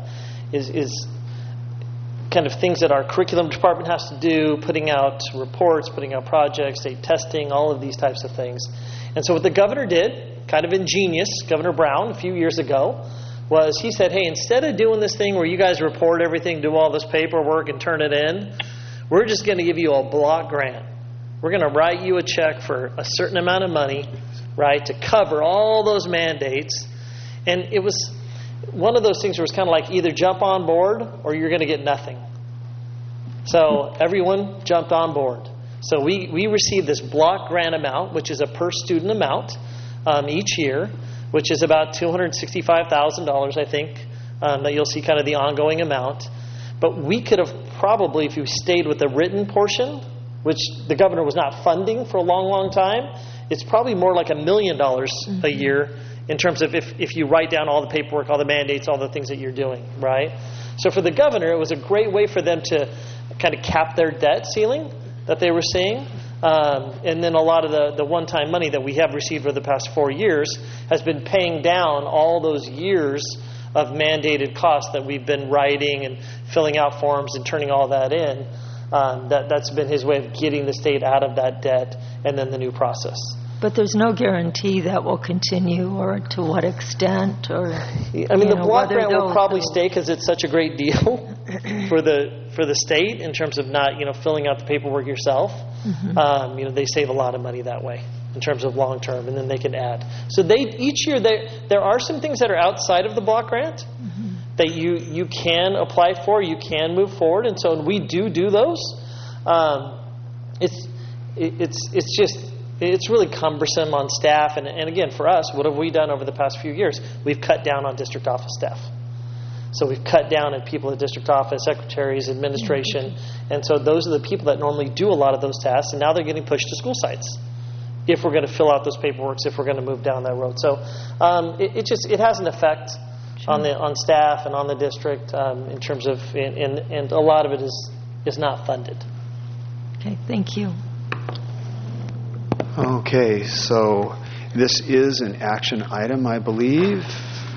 kind of things that our curriculum department has to do, putting out reports, putting out projects, state testing, all of these types of things. And so what the governor did, kind of ingenious, Governor Brown, a few years ago, was he said, hey, instead of doing this thing where you guys report everything, do all this paperwork and turn it in, we're just going to give you a block grant. We're going to write you a check for a certain amount of money, right, to cover all those mandates. And it was one of those things where it's kind of like either jump on board or you're going to get nothing. So everyone jumped on board. So we received this block grant amount, which is a per student amount each year, which is about $265,000, I think, that you'll see kind of the ongoing amount. But we could have probably, if you stayed with the written portion, which the governor was not funding for a long, long time, it's probably more like $1 million a year in terms of if you write down all the paperwork, all the mandates, all the things that you're doing, right? So for the governor, it was a great way for them to kind of cap their debt ceiling that they were seeing. And then a lot of the one-time money that we have received over the past 4 years has been paying down all those years of mandated costs that we've been writing and filling out forms and turning all that in. That's been his way of getting the state out of that debt and then the new process. But there's no guarantee that will continue, or to what extent, or the block grant will probably stay because it's such a great deal for the state in terms of not filling out the paperwork yourself. Mm-hmm. They save a lot of money that way in terms of long term, and then they can add. So each year there are some things that are outside of the block grant mm-hmm. that you can apply for, you can move forward, and so we do those. It's really cumbersome on staff, and again, for us, what have we done over the past few years? We've cut down on district office staff. So we've cut down at people at district office, secretaries, administration, and so those are the people that normally do a lot of those tasks, and now they're getting pushed to school sites if we're going to fill out those paperworks, if we're going to move down that road. So it has an effect on staff and on the district in terms of, and a lot of it is not funded. Okay, thank you. Okay, so this is an action item, I believe.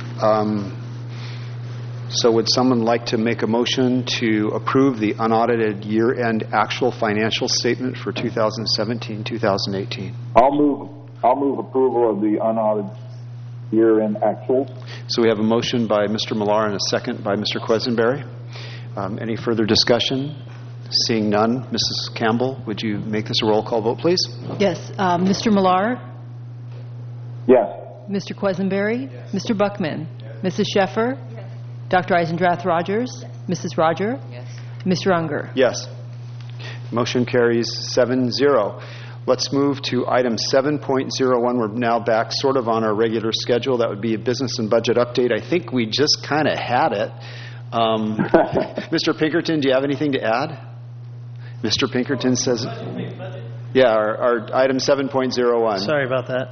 So would someone like to make a motion to approve the unaudited year-end actual financial statement for 2017-2018? I'll move approval of the unaudited year-end actual. So we have a motion by Mr. Millar and a second by Mr. Quisenberry. Any further discussion? Seeing none, Mrs. Campbell, would you make this a roll call vote, please? Yes. Mr. Millar? Yes. Mr. Quisenberry? Yes. Mr. Buckman? Yes. Mrs. Sheffer? Yes. Dr. Eisendrath Rogers? Yes. Mrs. Roger? Yes. Mr. Unger? Yes. Motion carries 7-0. Let's move to item 7.01. We're now back sort of on our regular schedule. That would be a business and budget update. I think we just kind of had it. Mr. Pinkerton, do you have anything to add? Mr. Pinkerton says, yeah, our item 7.01. Sorry about that.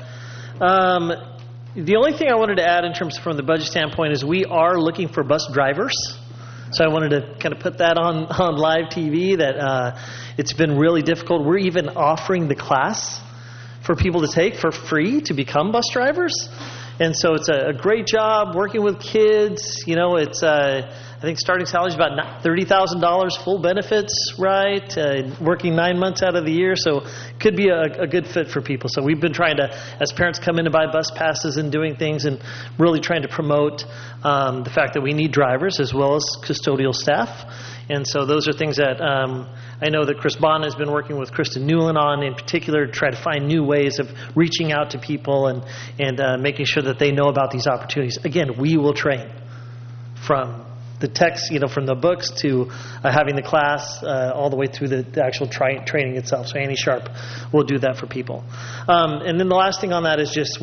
The only thing I wanted to add in terms from the budget standpoint is we are looking for bus drivers. So I wanted to kind of put that on live TV that it's been really difficult. We're even offering the class for people to take for free to become bus drivers. And so it's a great job working with kids. You know, it's I think starting salary is about $30,000, full benefits, right? Working 9 months out of the year, so could be a good fit for people. So we've been trying to, as parents come in to buy bus passes and doing things, and really trying to promote the fact that we need drivers as well as custodial staff. And so those are things that I know that Chris Bond has been working with Kristen Newland on, in particular, to try to find new ways of reaching out to people and making sure that they know about these opportunities. Again, we will train from the text, from the books to having the class all the way through the actual training itself. So Annie Sharp will do that for people. And then the last thing on that is just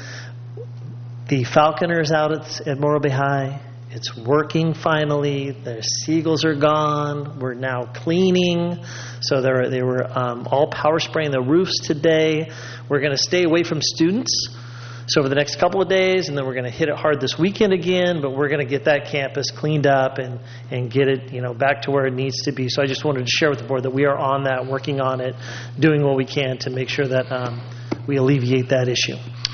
the falconers out at Morro Bay High. It's working finally. The seagulls are gone. We're now cleaning. So they were all power spraying the roofs today. We're going to stay away from students. So over the next couple of days, and then we're going to hit it hard this weekend again, but we're going to get that campus cleaned up and get it back to where it needs to be. So I just wanted to share with the board that we are on that, working on it, doing what we can to make sure that we alleviate that issue.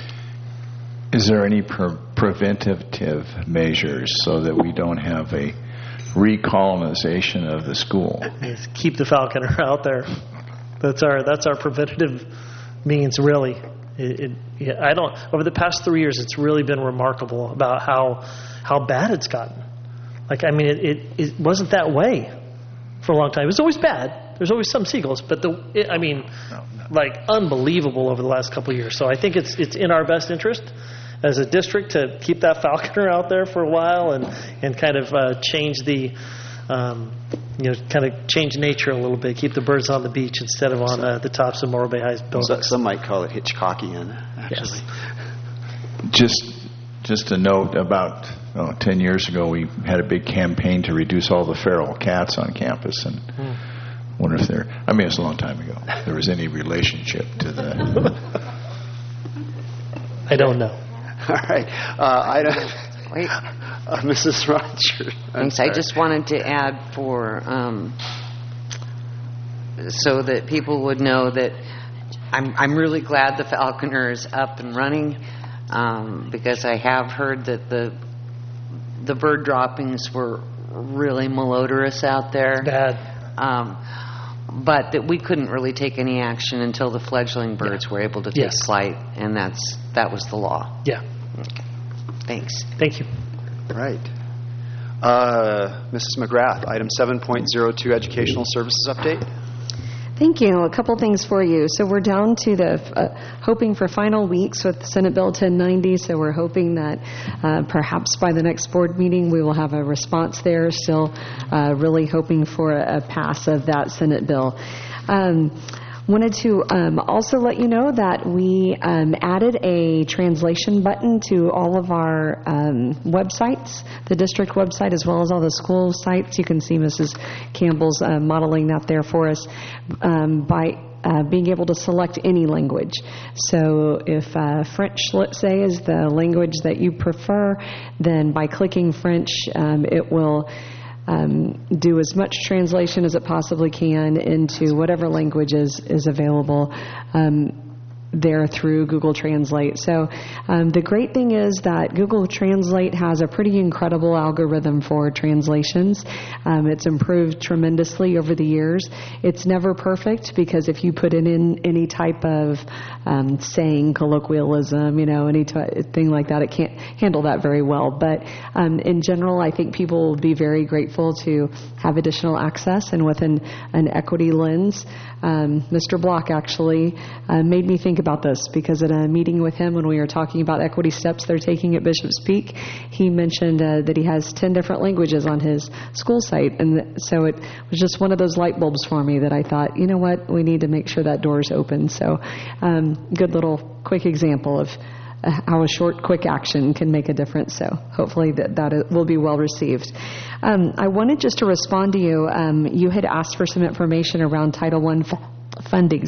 Is there any preventative measures so that we don't have a recolonization of the school? Yes, keep the falconer out there. That's our preventative means, really. Over the past 3 years, it's really been remarkable about how bad it's gotten. It wasn't that way for a long time. It was always bad. There's always some seagulls, but unbelievable over the last couple of years. So I think it's in our best interest as a district to keep that falconer out there for a while and kind of change the change nature a little bit, keep the birds on the beach instead of on the tops of Morro Bay High's buildings. Some might call it Hitchcockian, actually. Yes. Just a note, about 10 years ago, we had a big campaign to reduce all the feral cats on campus, and wonder if it's a long time ago, if there was any relationship to the... I don't know. All right. Mrs. Rogers. Thanks. I just wanted to add so that people would know that I'm really glad the falconer is up and running, because I have heard that the bird droppings were really malodorous out there. Bad. But that we couldn't really take any action until the fledgling birds were able to take flight, and that was the law. Yeah. Okay. Thanks. Thank you. Right. Mrs. McGrath, item 7.02, Educational Services Update. Thank you. A couple things for you. So we're down to hoping for final weeks with Senate Bill 1090, so we're hoping that perhaps by the next board meeting we will have a response there. Still really hoping for a pass of that Senate bill. Wanted to also let you know that we added a translation button to all of our websites, the district website as well as all the school sites. You can see Mrs. Campbell's modeling that there for us by being able to select any language. So if French, let's say, is the language that you prefer, then by clicking French, it will do as much translation as it possibly can into whatever language is available there through Google Translate. So the great thing is that Google Translate has a pretty incredible algorithm for translations. It's improved tremendously over the years. It's never perfect, because if you put in any type of saying, colloquialism, anything like that, it can't handle that very well. But in general, I think people will be very grateful to have additional access, and with an equity lens. Mr. Block actually made me think about this, because at a meeting with him when we were talking about equity steps they're taking at Bishop's Peak, he mentioned that he has 10 different languages on his school site, and so it was just one of those light bulbs for me that I thought, you know what, we need to make sure that door is open. So good little quick example of how a short, quick action can make a difference. So hopefully that it will be well received. I wanted just to respond to you. You had asked for some information around Title I funding,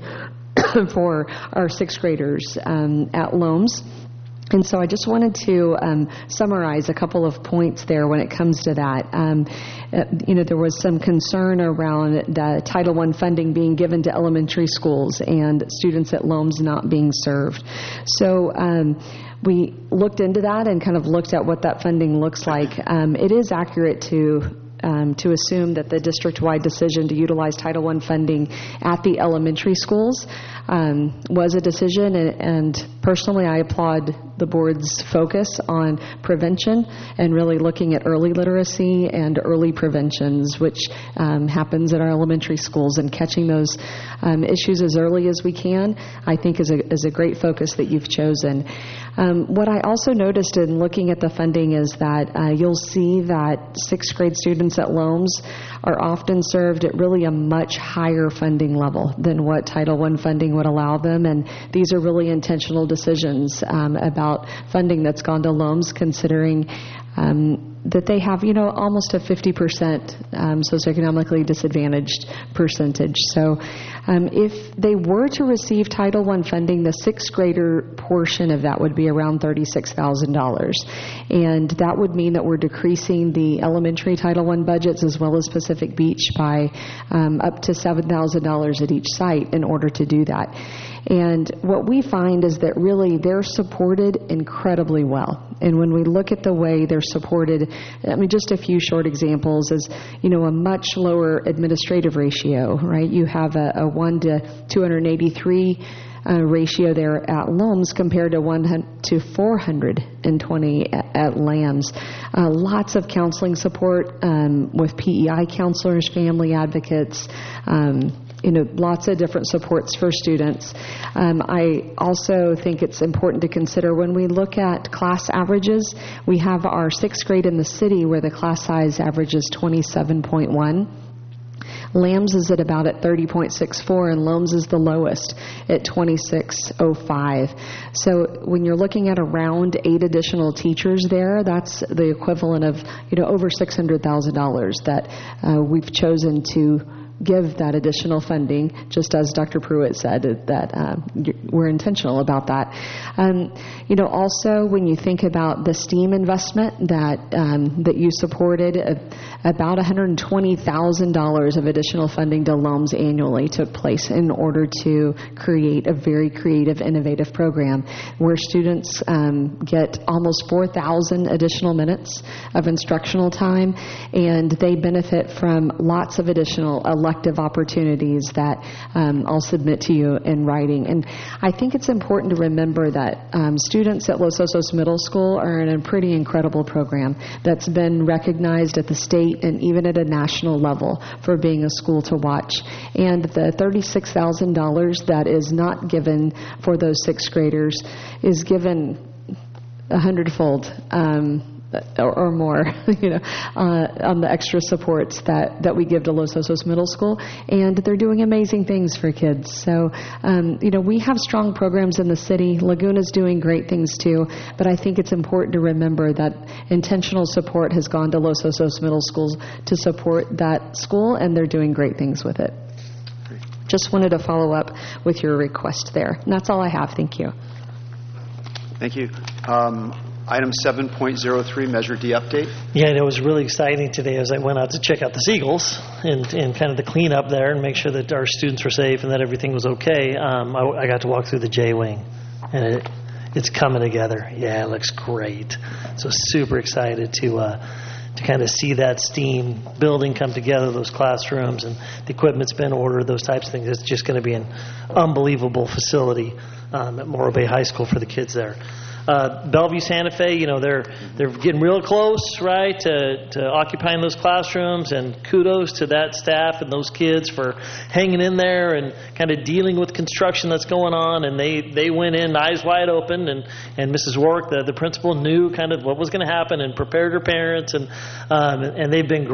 for our sixth graders at Loams. And so I just wanted to summarize a couple of points there when it comes to that. There was some concern around the Title I funding being given to elementary schools and students at Loams not being served. So we looked into that and kind of looked at what that funding looks like. It is accurate to assume that the district-wide decision to utilize Title I funding at the elementary schools was a decision, and personally I applaud the board's focus on prevention and really looking at early literacy and early preventions, which happens at our elementary schools, and catching those issues as early as we can, I think is a great focus that you've chosen. What I also noticed in looking at the funding is that you'll see that sixth grade students at Loams are often served at really a much higher funding level than what Title I funding would allow them, and these are really intentional decisions about funding that's gone to Loams, considering that they have, almost a 50% socioeconomically disadvantaged percentage. So if they were to receive Title I funding, the sixth grader portion of that would be around $36,000. And that would mean that we're decreasing the elementary Title I budgets as well as Pacific Beach by up to $7,000 at each site in order to do that. And what we find is that really they're supported incredibly well. And when we look at the way they're supported, just a few short examples is, a much lower administrative ratio, right? You have a 1 to 283 ratio there at Loams compared to 1 to 420 at Lambs. Lots of counseling support with PEI counselors, family advocates, lots of different supports for students. I also think it's important to consider when we look at class averages, we have our sixth grade in the city where the class size average is 27.1. Lambs is at about at 30.64, and Loams is the lowest at 26.05. So when you're looking at around 8 additional teachers there, that's the equivalent of over $600,000 that we've chosen to give that additional funding, just as Dr. Pruitt said, that we're intentional about that. Also, when you think about the STEAM investment that you supported, about $120,000 of additional funding to Loams annually took place in order to create a very creative, innovative program where students get almost 4,000 additional minutes of instructional time, and they benefit from lots of additional elective opportunities that I'll submit to you in writing. And I think it's important to remember that students at Los Osos Middle School are in a pretty incredible program that's been recognized at the state and even at a national level for being a school to watch. And the $36,000 that is not given for those sixth graders is given 100-fold or more, on the extra supports that we give to Los Osos Middle School, and they're doing amazing things for kids. So, we have strong programs in the city. Laguna's doing great things too, but I think it's important to remember that intentional support has gone to Los Osos Middle Schools to support that school, and they're doing great things with it. Just wanted to follow up with your request there. And that's all I have. Thank you. Thank you. Item 7.03, Measure D update. Yeah, and it was really exciting today as I went out to check out the Seagulls and kind of the cleanup there and make sure that our students were safe and that everything was okay. I got to walk through the J-Wing, and it's coming together. Yeah, it looks great. So super excited to kind of see that STEAM building come together, those classrooms, and the equipment's been ordered, those types of things. It's just going to be an unbelievable facility at Morro Bay High School for the kids there. Bellevue Santa Fe, they're getting real close, right, to occupying those classrooms, and kudos to that staff and those kids for hanging in there and kind of dealing with construction that's going on. And they went in eyes wide open, and Mrs. Warwick, the principal, knew kind of what was going to happen and prepared her parents, and they've been great.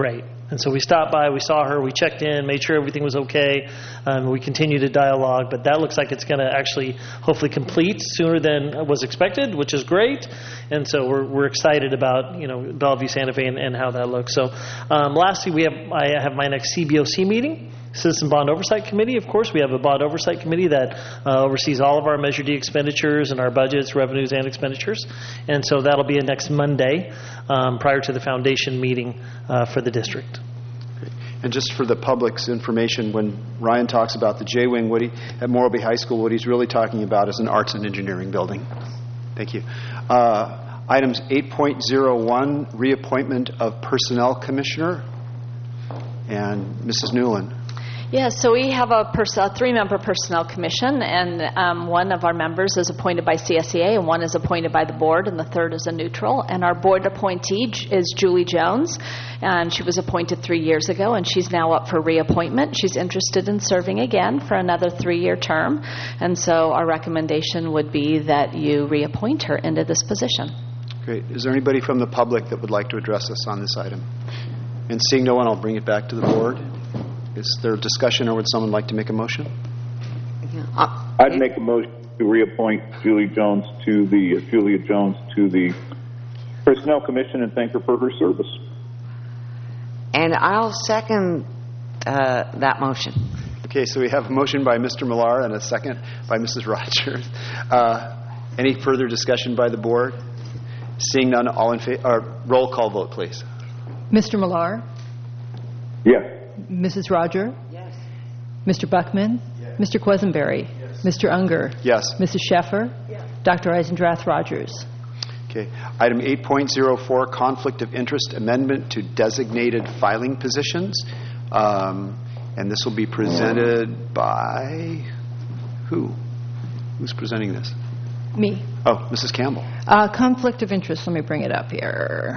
And so we stopped by, we saw her, we checked in, made sure everything was okay. We continue to dialogue, but that looks like it's going to actually hopefully complete sooner than was expected, which is great. And so we're excited about Bellevue Santa Fe and how that looks. So lastly, I have my next CBOC meeting. Citizen Bond Oversight Committee, of course. We have a Bond Oversight Committee that oversees all of our Measure D expenditures and our budgets, revenues, and expenditures. And so that'll be next Monday prior to the foundation meeting for the district. And just for the public's information, when Ryan talks about the J-Wing at Morro Bay High School, what he's really talking about is an arts and engineering building. Thank you. Items 8.01, reappointment of Personnel Commissioner. And Mrs. Newland. Yeah, so we have a 3-member personnel commission, and one of our members is appointed by CSEA, and one is appointed by the board, and the third is a neutral. And our board appointee is Julie Jones, and she was appointed 3 years ago, and she's now up for reappointment. She's interested in serving again for another 3-year term, and so our recommendation would be that you reappoint her into this position. Great. Is there anybody from the public that would like to address us on this item? And seeing no one, I'll bring it back to the board. Is there a discussion, or would someone like to make a motion? I'd make a motion to reappoint Julia Jones to the Personnel Commission and thank her for her service. And I'll second that motion. Okay, so we have a motion by Mr. Millar and a second by Mrs. Rogers. Any further discussion by the board? Seeing none, all in favor. Roll call vote, please. Mr. Millar? Yes. Mrs. Roger? Yes. Mr. Buckman? Yes. Mr. Quisenberry? Yes. Mr. Unger? Yes. Mrs. Sheffer? Yes. Dr. Eisendrath Rogers? Okay. Item 8.04, conflict of interest amendment to designated filing positions. And this will be presented by who? Who's presenting this? Me. Oh, Mrs. Campbell. Conflict of interest. Let me bring it up here.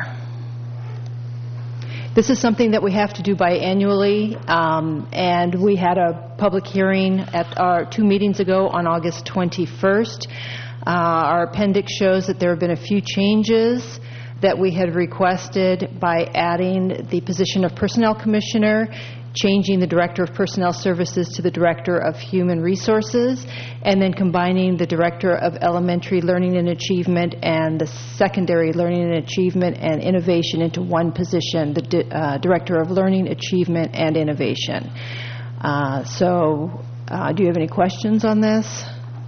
This is something that we have to do biannually, and we had a public hearing at our 2 meetings ago on August 21st. Our appendix shows that there have been a few changes that we had requested by adding the position of Personnel Commissioner, changing the Director of Personnel Services to the Director of Human Resources, and then combining the Director of Elementary Learning and Achievement and the Secondary Learning and Achievement and Innovation into one position, the Director of Learning, Achievement, and Innovation. Do you have any questions on this?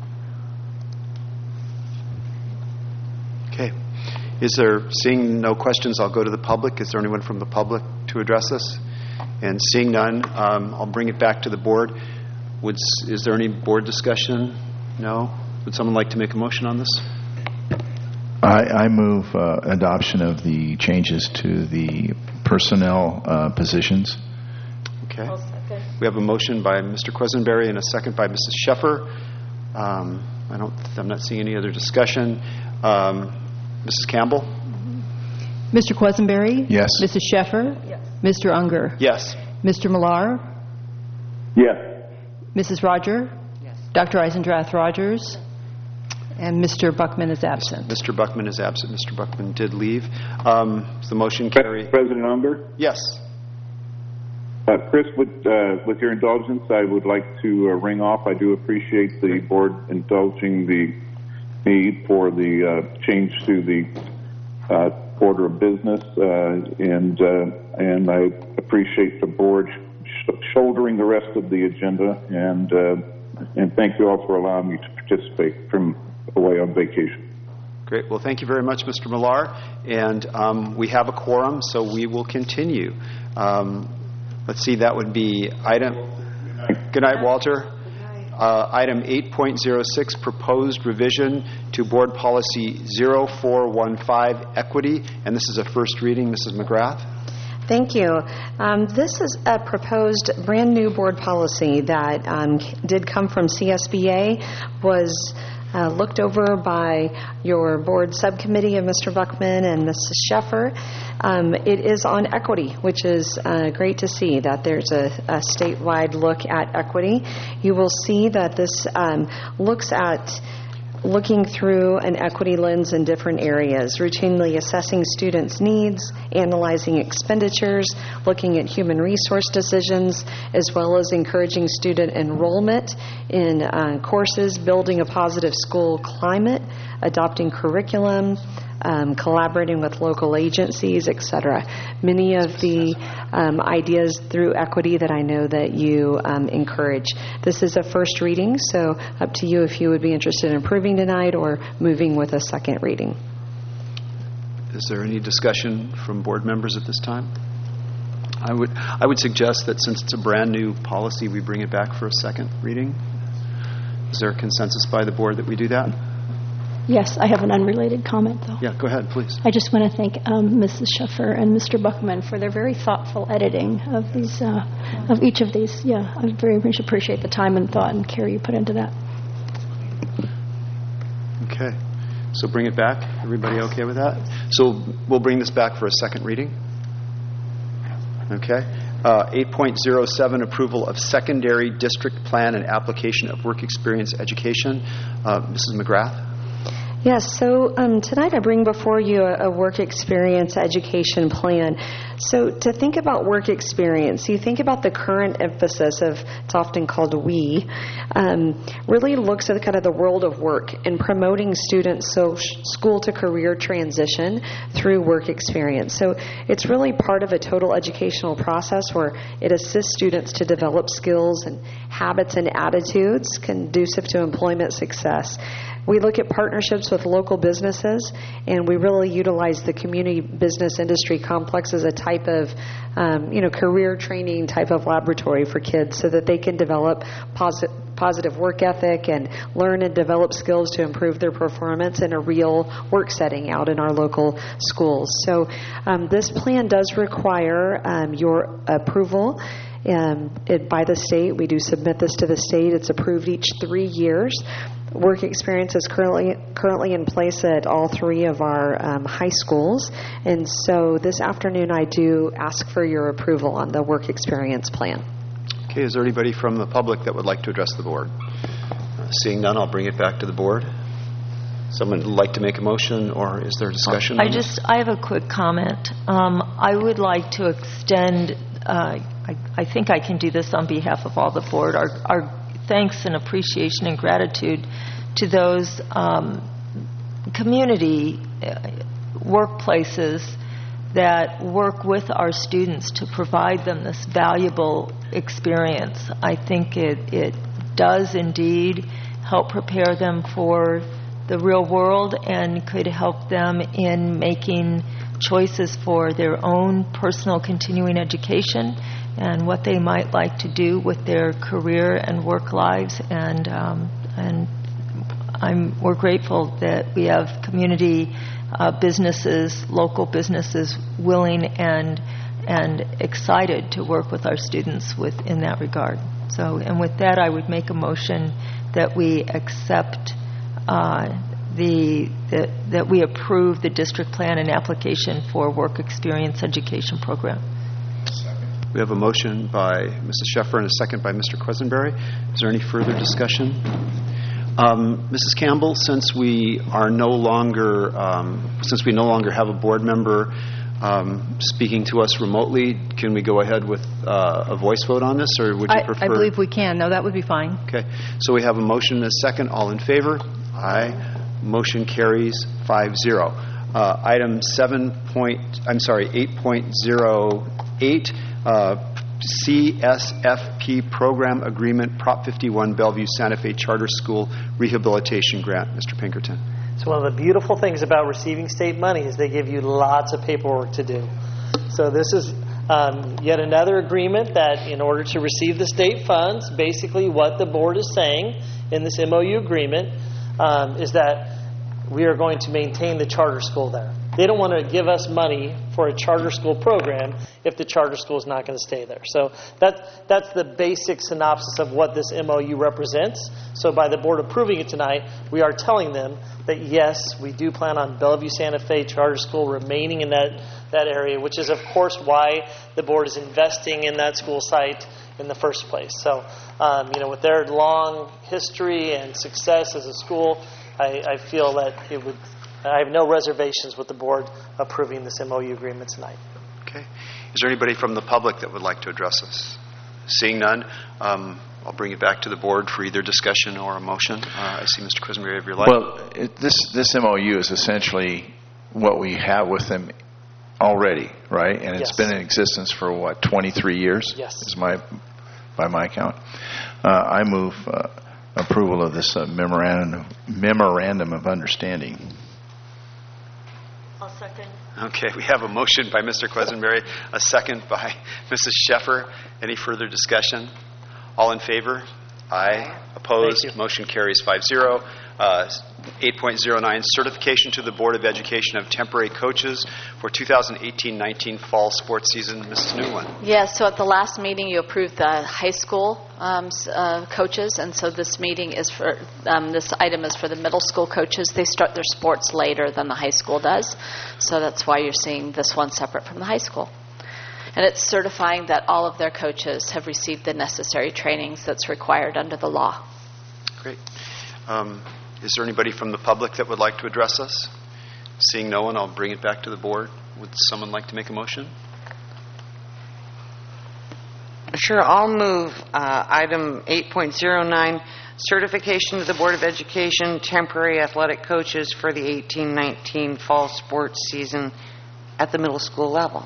Okay. Seeing no questions, I'll go to the public. Is there anyone from the public to address us? And seeing none, I'll bring it back to the board. Is there any board discussion? No? Would someone like to make a motion on this? I move adoption of the changes to the personnel positions. Okay. We have a motion by Mr. Quisenberry and a second by Mrs. Sheffer. I'm not seeing any other discussion. Mrs. Campbell? Mr. Quisenberry? Yes. Mrs. Sheffer? Yes. Mr. Unger? Yes. Mr. Millar? Yes. Mrs. Roger? Yes. Dr. Eisendrath Rogers? And Mr. Buckman is absent. Mr. Buckman is absent. Mr. Buckman did leave. Does the motion carry? President Unger? Yes. Chris, with your indulgence, I would like to ring off. I do appreciate the board indulging the need for the change to the order of business, and I appreciate the board shouldering the rest of the agenda, and thank you all for allowing me to participate from away on vacation. Great. Well, thank you very much, Mr. Millar. And we have a quorum, so we will continue. Let's see, that would be item... Good night, Walter. Item 8.06, proposed revision to Board Policy 0415, Equity. And this is a first reading. Mrs. McGrath. Thank you. This is a proposed brand new board policy that did come from CSBA, was looked over by your board subcommittee of Mr. Buckman and Mrs. Sheffer. It is on equity, which is great to see that there's a statewide look at equity. You will see that this looks at looking through an equity lens in different areas, routinely assessing students' needs, analyzing expenditures, looking at human resource decisions, as well as encouraging student enrollment in courses, building a positive school climate, adopting curriculum, collaborating with local agencies, etc. Many of the ideas through equity that I know that you encourage. This is a first reading, so up to you if you would be interested in approving tonight or moving with a second reading. Is there any discussion from board members at this time? I would suggest that since it's a brand new policy, we bring it back for a second reading. Is there a consensus by the board that we do that? Yes, I have an unrelated comment, though. Yeah, go ahead, please. I just want to thank Mrs. Scheffer and Mr. Buckman for their very thoughtful editing of these, of each of these. Yeah, I very much appreciate the time and thought and care you put into that. Okay, so bring it back. Everybody okay with that? So we'll bring this back for a second reading. Okay. 8.07, approval of secondary district plan and application of work experience education. Mrs. McGrath? Yes, so tonight I bring before you a work experience education plan. So to think about work experience, you think about the current emphasis of, it's often called WE, really looks at kind of the world of work and promoting students' school to career transition through work experience. So it's really part of a total educational process where it assists students to develop skills and habits and attitudes conducive to employment success. We look at partnerships with local businesses, and we really utilize the community business industry complex as a type of, career training type of laboratory for kids so that they can develop positive work ethic and learn and develop skills to improve their performance in a real work setting out in our local schools. So this plan does require your approval by the state. We do submit this to the state. It's approved each 3 years. Work experience is currently in place at all 3 of our high schools. And so this afternoon I do ask for your approval on the work experience plan. Okay, is there anybody from the public that would like to address the board? Seeing none, I'll bring it back to the board. Someone would like to make a motion, or is there discussion? I have a quick comment. I would like to extend, I think I can do this on behalf of all the board, our thanks and appreciation and gratitude to those community workplaces that work with our students to provide them this valuable experience. I think it does indeed help prepare them for the real world and could help them in making choices for their own personal continuing education and what they might like to do with their career and work lives. And we're grateful that we have community businesses, local businesses, willing and excited to work with our students in that regard. So, and with that, I would make a motion that we accept that we approve the district plan and application for work experience education program. We have a motion by Mrs. Scheffer and a second by Mr. Quisenberry. Is there any further discussion? Mrs. Campbell, since we no longer have a board member speaking to us remotely, can we go ahead with a voice vote on this, or would you prefer? I believe we can. No, that would be fine. Okay. So we have a motion and a second. All in favor? Aye. Motion carries 5-0. Item 8.08. CSFP Program Agreement, Prop 51, Bellevue Santa Fe Charter School Rehabilitation Grant. Mr. Pinkerton. So one of the beautiful things about receiving state money is they give you lots of paperwork to do. So this is yet another agreement that in order to receive the state funds, basically what the board is saying in this MOU agreement is that we are going to maintain the charter school there. They don't want to give us money for a charter school program if the charter school is not going to stay there. So that's the basic synopsis of what this MOU represents. So by the board approving it tonight, we are telling them that yes, we do plan on Bellevue Santa Fe Charter School remaining in that area, which is of course why the board is investing in that school site in the first place. So with their long history and success as a school, I feel that I have no reservations with the board approving this MOU agreement tonight. Okay. Is there anybody from the public that would like to address us? Seeing none, I'll bring it back to the board for either discussion or a motion. I see Mr. Quisenberry of your light. Well, this MOU is essentially what we have with them already, right? And it's been in existence for, 23 years? Yes. By my count. I move approval of this memorandum of understanding. I'll second. Okay, we have a motion by Mr. Quisenberry, a second by Mrs. Sheffer. Any further discussion? All in favor? Aye. Opposed? Motion carries 5-0. 8.09, certification to the Board of Education of temporary coaches for 2018-19 fall sports season. Mrs. Newland. Yes, so at the last meeting you approved the high school coaches, and so this meeting is for, this item is for the middle school coaches. They start their sports later than the high school does, so that's why you're seeing this one separate from the high school. And it's certifying that all of their coaches have received the necessary trainings that's required under the law. Great. Is there anybody from the public that would like to address us? Seeing no one, I'll bring it back to the board. Would someone like to make a motion? Sure, I'll move item 8.09, certification to the Board of Education, temporary athletic coaches for the 18-19 fall sports season at the middle school level.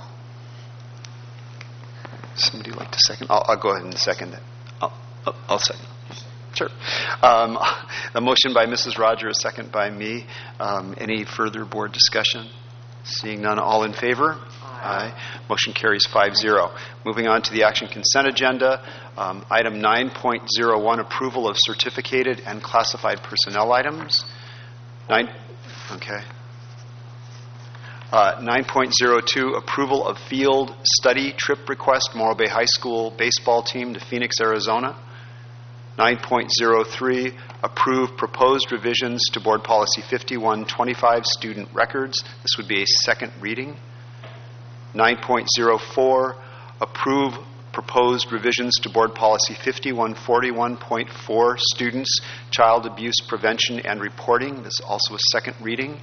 Somebody like to second? I'll go ahead and second it. I'll second. Sure. A motion by Mrs. Rogers, a second by me. Any further board discussion? Seeing none, all in favor? Aye. Motion carries 5-0. Moving on to the action consent agenda. Item 9.01, approval of certificated and classified personnel items. 9.02, approval of field study trip request, Morro Bay High School baseball team to Phoenix, Arizona. 9.03, approve proposed revisions to Board Policy 5125, student records. This would be a second reading. 9.04, approve proposed revisions to Board Policy 5141.4, students, child abuse prevention and reporting. This is also a second reading.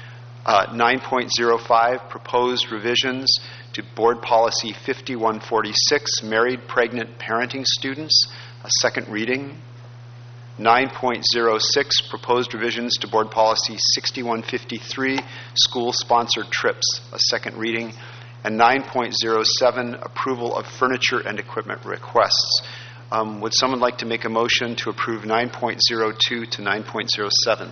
9.05, proposed revisions to Board Policy 5146, married pregnant parenting students, a second reading. 9.06, proposed revisions to Board Policy 6153, school-sponsored trips, a second reading. And 9.07, approval of furniture and equipment requests. Would someone like to make a motion to approve 9.02 to 9.07?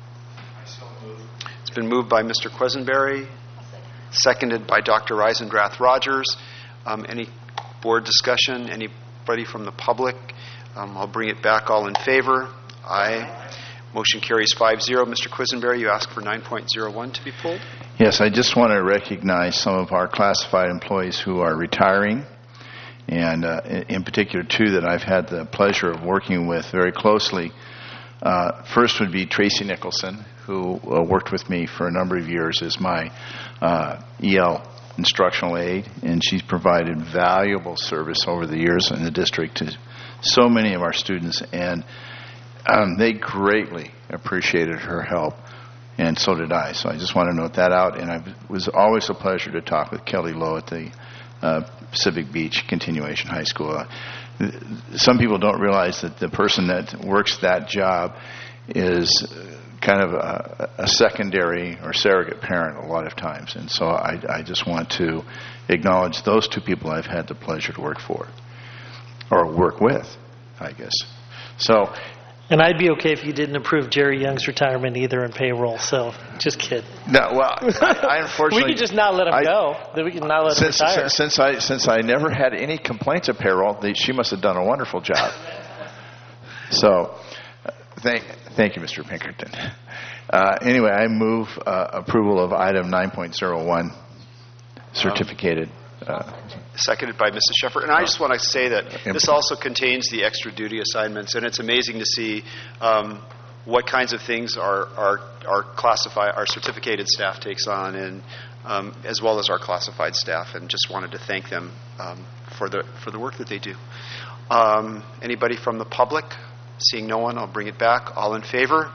It's been moved by Mr. Quisenberry, seconded by Dr. Reisendrath Rogers. Any board discussion? Anybody from the public? I'll bring it back. All in favor? Aye. Motion carries 5-0. Mr. Quisenberry, you asked for 9.01 to be pulled? Yes, I just want to recognize some of our classified employees who are retiring, and in particular two that I've had the pleasure of working with very closely. First would be Tracy Nicholson, who worked with me for a number of years as my EL instructional aide, and she's provided valuable service over the years in the district to so many of our students, and they greatly appreciated her help, and so did I. So I just want to note that out, and it was always a pleasure to talk with Kelly Lowe at the Pacific Beach Continuation High School. Some people don't realize that the person that works that job is kind of a secondary or surrogate parent a lot of times, and so I just want to acknowledge those two people I've had the pleasure to work for, or work with, I guess. So. And I'd be okay if you didn't approve Jerry Young's retirement either in payroll, so just kidding. No, well, I unfortunately... We could just not let him go. Then we can not let him retire. Since I never had any complaints of payroll, she must have done a wonderful job. So, thank you, Mr. Pinkerton. Anyway, I move approval of item 9.01, certificated. Seconded by Mrs. Sheffer. And I just want to say that this also contains the extra duty assignments, and it's amazing to see what kinds of things our certificated staff takes on, and as well as our classified staff, and just wanted to thank them for the work that they do. Anybody from the public? Seeing no one, I'll bring it back. All in favor?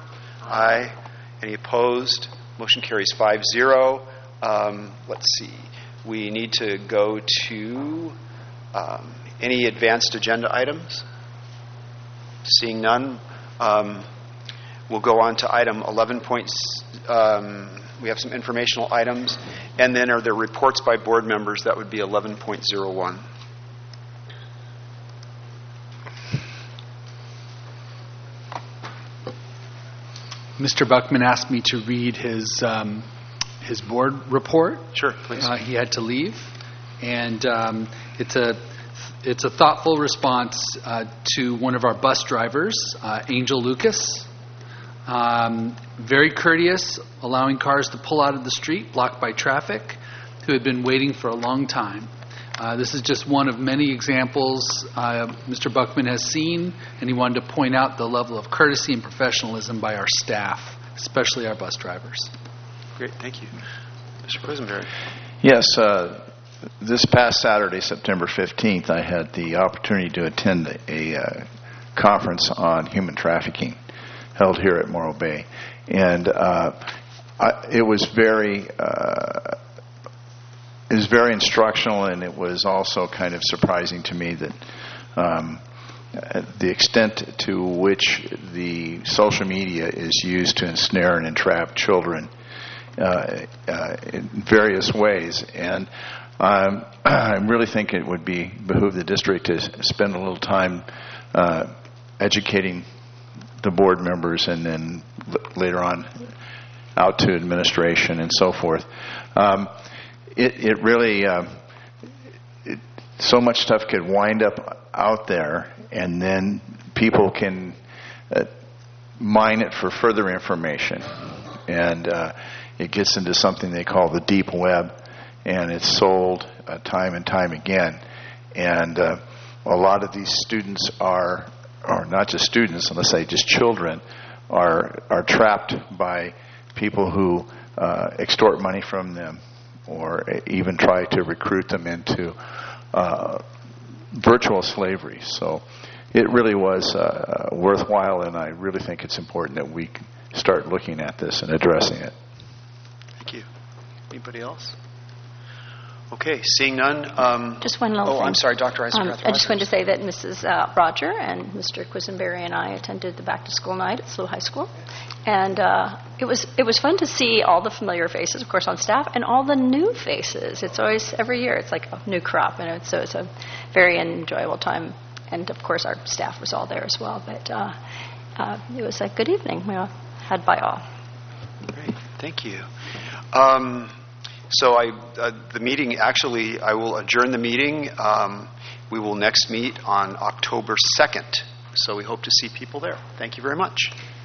Aye. Any opposed? Motion carries 5-0. Let's see. We need to go to any advanced agenda items. Seeing none, we'll go on to item 11. We have some informational items. And then are there reports by board members? That would be 11.01. Mr. Buckman asked me to read his board report. Sure, please. He had to leave, and it's a thoughtful response to one of our bus drivers, Angel Lucas. Very courteous, allowing cars to pull out of the street blocked by traffic, who had been waiting for a long time. This is just one of many examples Mr. Buckman has seen, and he wanted to point out the level of courtesy and professionalism by our staff, especially our bus drivers. Great, thank you. Mr. Quisenberry. Yes, this past Saturday, September 15th, I had the opportunity to attend a conference on human trafficking held here at Morro Bay. And it was very instructional, and it was also kind of surprising to me that the extent to which the social media is used to ensnare and entrap children in various ways. And I really think it would behoove the district to spend a little time educating the board members, and then later on out to administration and so forth. It really, so much stuff could wind up out there, and then people can mine it for further information. And it gets into something they call the deep web, and it's sold time and time again. And a lot of these students or not just students, let's say just children, are trapped by people who extort money from them, or even try to recruit them into virtual slavery. So it really was worthwhile, and I really think it's important that we start looking at this and addressing it. Thank you. Anybody else? Okay, seeing none. Just one little thing. I'm sorry, Dr. Eisendrath. I just wanted to say that Mrs. Roger and Mr. Quisenberry and I attended the back-to-school night at SLU High School. And it was fun to see all the familiar faces, of course, on staff, and all the new faces. It's always, every year, it's like a new crop, and so it's a very enjoyable time. And, of course, our staff was all there as well. But it was a good evening. We all had by all. Great. Thank you. So the meeting, actually, I will adjourn the meeting. We will next meet on October 2nd. So we hope to see people there. Thank you very much.